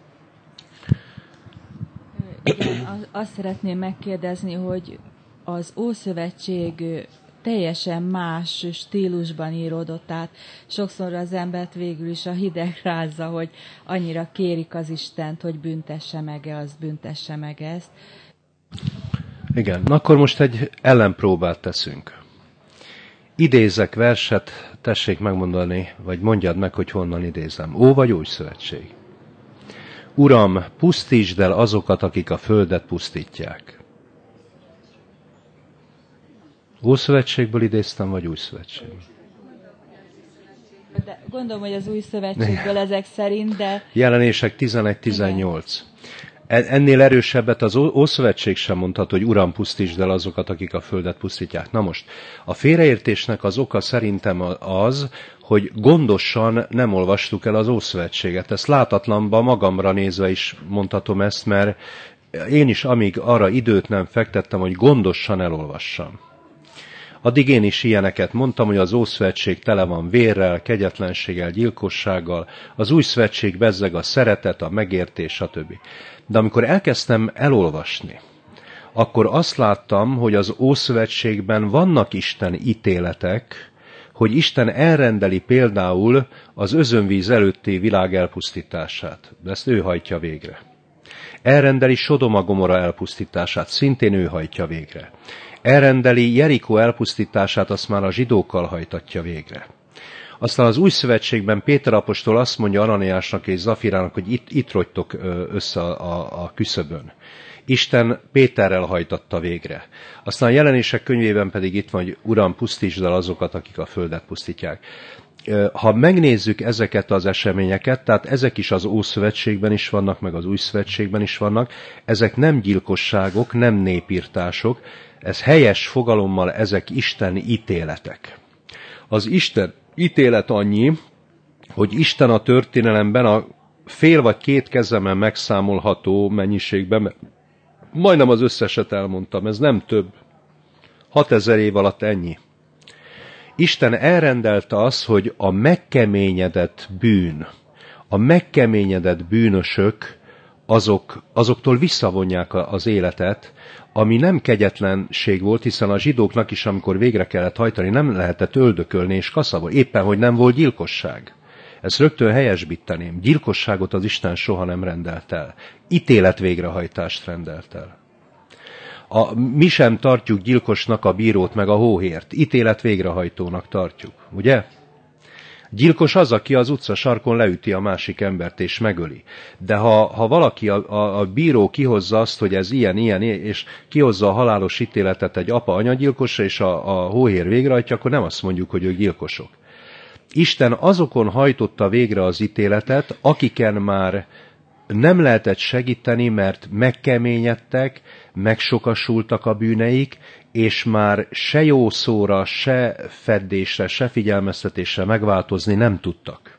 Igen, azt szeretném megkérdezni, hogy az Ószövetség teljesen más stílusban íródott, tehát sokszor az embert végül is a hideg rázza, hogy annyira kérik az Istent, hogy büntesse meg-e, az büntesse meg ezt. Igen, na akkor most egy ellenpróbát teszünk. Idézek verset, tessék megmondani, vagy mondjad meg, hogy honnan idézem. Ó vagy Új Szövetség? Uram, pusztítsd el azokat, akik a földet pusztítják. Ószövetségből idéztem, vagy Új Szövetség? De gondolom, hogy az Új Szövetségből ezek szerint, de... Jelenések tizenegy tizennyolc. Ennél erősebbet az Ószövetség sem mondhat, hogy Uram, pusztítsd el azokat, akik a földet pusztítják. Na most, a félreértésnek az oka szerintem az, hogy gondosan nem olvastuk el az Ószövetséget. Ezt látatlanban magamra nézve is mondhatom ezt, mert én is amíg arra időt nem fektettem, hogy gondosan elolvassam. Addig én is ilyeneket mondtam, hogy az Ószövetség tele van vérrel, kegyetlenséggel, gyilkossággal, az Új Szövetség bezzeg a szeretet, a megértés, stb. De amikor elkezdtem elolvasni, akkor azt láttam, hogy az Ószövetségben vannak Isten ítéletek, hogy Isten elrendeli például az özönvíz előtti világ elpusztítását. De ezt ő hajtja végre. Elrendeli Sodoma Gomora elpusztítását, szintén ő hajtja végre. Elrendeli Jerikó elpusztítását, azt már a zsidókkal hajtatja végre. Aztán az Új Szövetségben Péter apostol azt mondja Ananiásnak és Zafirának, hogy itt, itt rogytok össze a, a, a küszöbön. Isten Péterrel hajtatta végre. Aztán a Jelenések könyvében pedig itt van, hogy Uram, pusztítsd el azokat, akik a földet pusztítják. Ha megnézzük ezeket az eseményeket, tehát ezek is az Ószövetségben is vannak, meg az Új Szövetségben is vannak, ezek nem gyilkosságok, nem népírtások, ez helyes fogalommal, ezek Isten ítéletek. Az Isten ítélet annyi, hogy Isten a történelemben a fél vagy két kezemen megszámolható mennyiségben, majdnem az összeset elmondtam, ez nem több, hatezer év alatt ennyi. Isten elrendelte azt, hogy a megkeményedett bűn, a megkeményedett bűnösök, azok, azoktól visszavonják az életet, ami nem kegyetlenség volt, hiszen a zsidóknak is, amikor végre kellett hajtani, nem lehetett öldökölni és kaszabolni, éppen, hogy nem volt gyilkosság. Ezt rögtön helyesbíteném. Gyilkosságot az Isten soha nem rendelt el. Ítélet végrehajtást rendelt el. A, mi sem tartjuk gyilkosnak a bírót meg a hóhért. Ítélet végrehajtónak tartjuk, ugye? Gyilkos az, aki az utca sarkon leüti a másik embert és megöli. De ha, ha valaki, a, a, a bíró kihozza azt, hogy ez ilyen, ilyen, és kihozza a halálos ítéletet egy apa anyagyilkosra, és a, a hóhér végrehajtja, akkor nem azt mondjuk, hogy ők gyilkosok. Isten azokon hajtotta végre az ítéletet, akiken már nem lehetett segíteni, mert megkeményedtek, megsokasultak a bűneik, és már se jó szóra, se feddésre, se figyelmeztetésre megváltozni nem tudtak.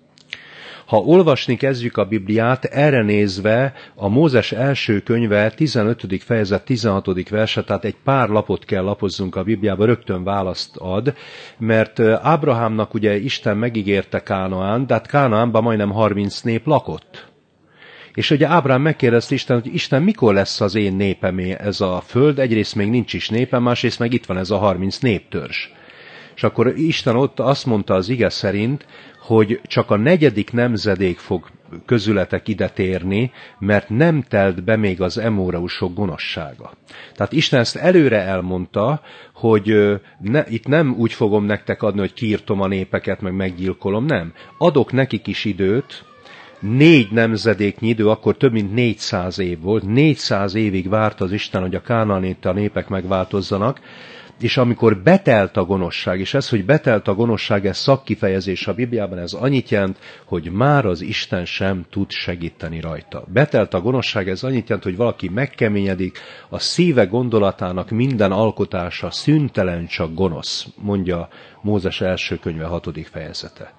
Ha olvasni kezdjük a Bibliát, erre nézve a Mózes első könyve tizenötödik fejezet tizenhatodik verse, tehát egy pár lapot kell lapozzunk a Bibliába, rögtön választ ad, mert Ábrahámnak ugye Isten megígérte Kánaán, de hát Kánaánban majdnem harminc nép lakott. És ugye Ábrám megkérdezte Isten, hogy Isten, mikor lesz az én népemé ez a föld? Egyrészt még nincs is népem, másrészt meg itt van ez a harminc néptörzs. És akkor Isten ott azt mondta az ige szerint, hogy csak a negyedik nemzedék fog közületek ide térni, mert nem telt be még az emóreusok gonoszsága. Tehát Isten ezt előre elmondta, hogy ne, itt nem úgy fogom nektek adni, hogy kiírtom a népeket, meg meggyilkolom, nem. Adok nekik is időt, négy nemzedéknyi idő, akkor több mint négyszáz év volt, négyszáz évig várt az Isten, hogy a kánaanita népek megváltozzanak, és amikor betelt a gonoszság, és ez, hogy betelt a gonoszság, ez szakkifejezés a Bibliában, ez annyit jelent, hogy már az Isten sem tud segíteni rajta. Betelt a gonoszság, ez annyit jelent, hogy valaki megkeményedik, a szíve gondolatának minden alkotása szüntelen csak gonosz, mondja Mózes első könyve hatodik fejezete.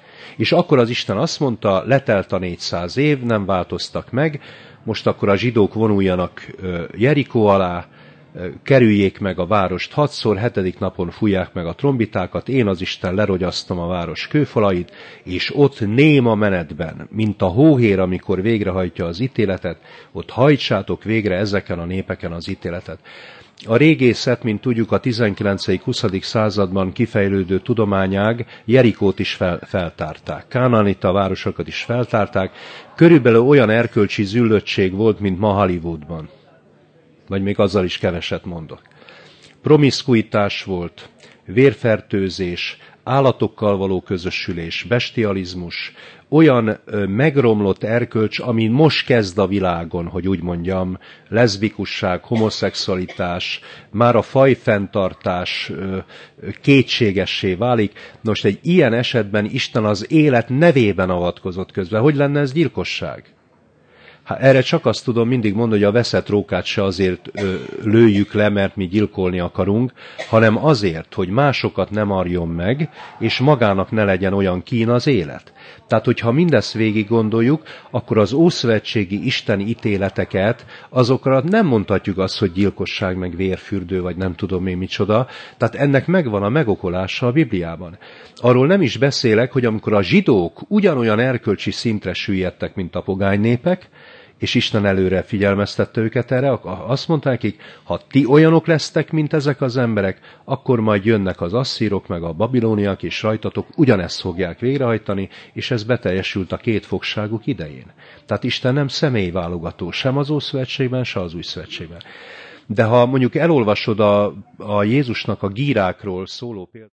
És akkor az Isten azt mondta, letelt a négyszáz év, nem változtak meg, most akkor a zsidók vonuljanak Jerikó alá, kerüljék meg a várost hatszor, hetedik napon fújják meg a trombitákat, én az Isten lerogyasztom a város kőfalait, és ott néma menetben, mint a hóhér, amikor végrehajtja az ítéletet, ott hajtsátok végre ezeken a népeken az ítéletet. A régészet, mint tudjuk, a tizenkilencedik-huszadik században kifejlődő tudományág Jerikót is fel, feltárták. Kánaanita városokat is feltárták. Körülbelül olyan erkölcsi züllöttség volt, mint ma Hollywoodban. Vagy még azzal is keveset mondok. Promiszkuitás volt, vérfertőzés, állatokkal való közösülés, bestializmus, olyan ö, megromlott erkölcs, ami most kezd a világon, hogy úgy mondjam, leszbikusság, homoszexualitás, már a fajfenntartás ö, kétségessé válik. Most egy ilyen esetben Isten az élet nevében avatkozott közbe. Hogy lenne ez gyilkosság? Hát erre csak azt tudom mindig mondani, hogy a veszett rókát se azért ö, lőjük le, mert mi gyilkolni akarunk, hanem azért, hogy másokat nem arjon meg, és magának ne legyen olyan kín az élet. Tehát, hogyha mindezt végig gondoljuk, akkor az ószövetségi isteni ítéleteket, azokra nem mondhatjuk azt, hogy gyilkosság, meg vérfürdő, vagy nem tudom én micsoda. Tehát ennek megvan a megokolása a Bibliában. Arról nem is beszélek, hogy amikor a zsidók ugyanolyan erkölcsi szintre süllyedtek, mint a pogány népek, és Isten előre figyelmeztette őket erre, azt mondták nekik, ha ti olyanok lesztek, mint ezek az emberek, akkor majd jönnek az asszírok, meg a babilóniak, és rajtatok ugyanezt fogják végrehajtani, és ez beteljesült a két fogságuk idején. Tehát Isten nem személyválogató, sem az Ószövetségben, sem az Új Szövetségben. De ha mondjuk elolvasod a, a Jézusnak a gírákról szóló példát,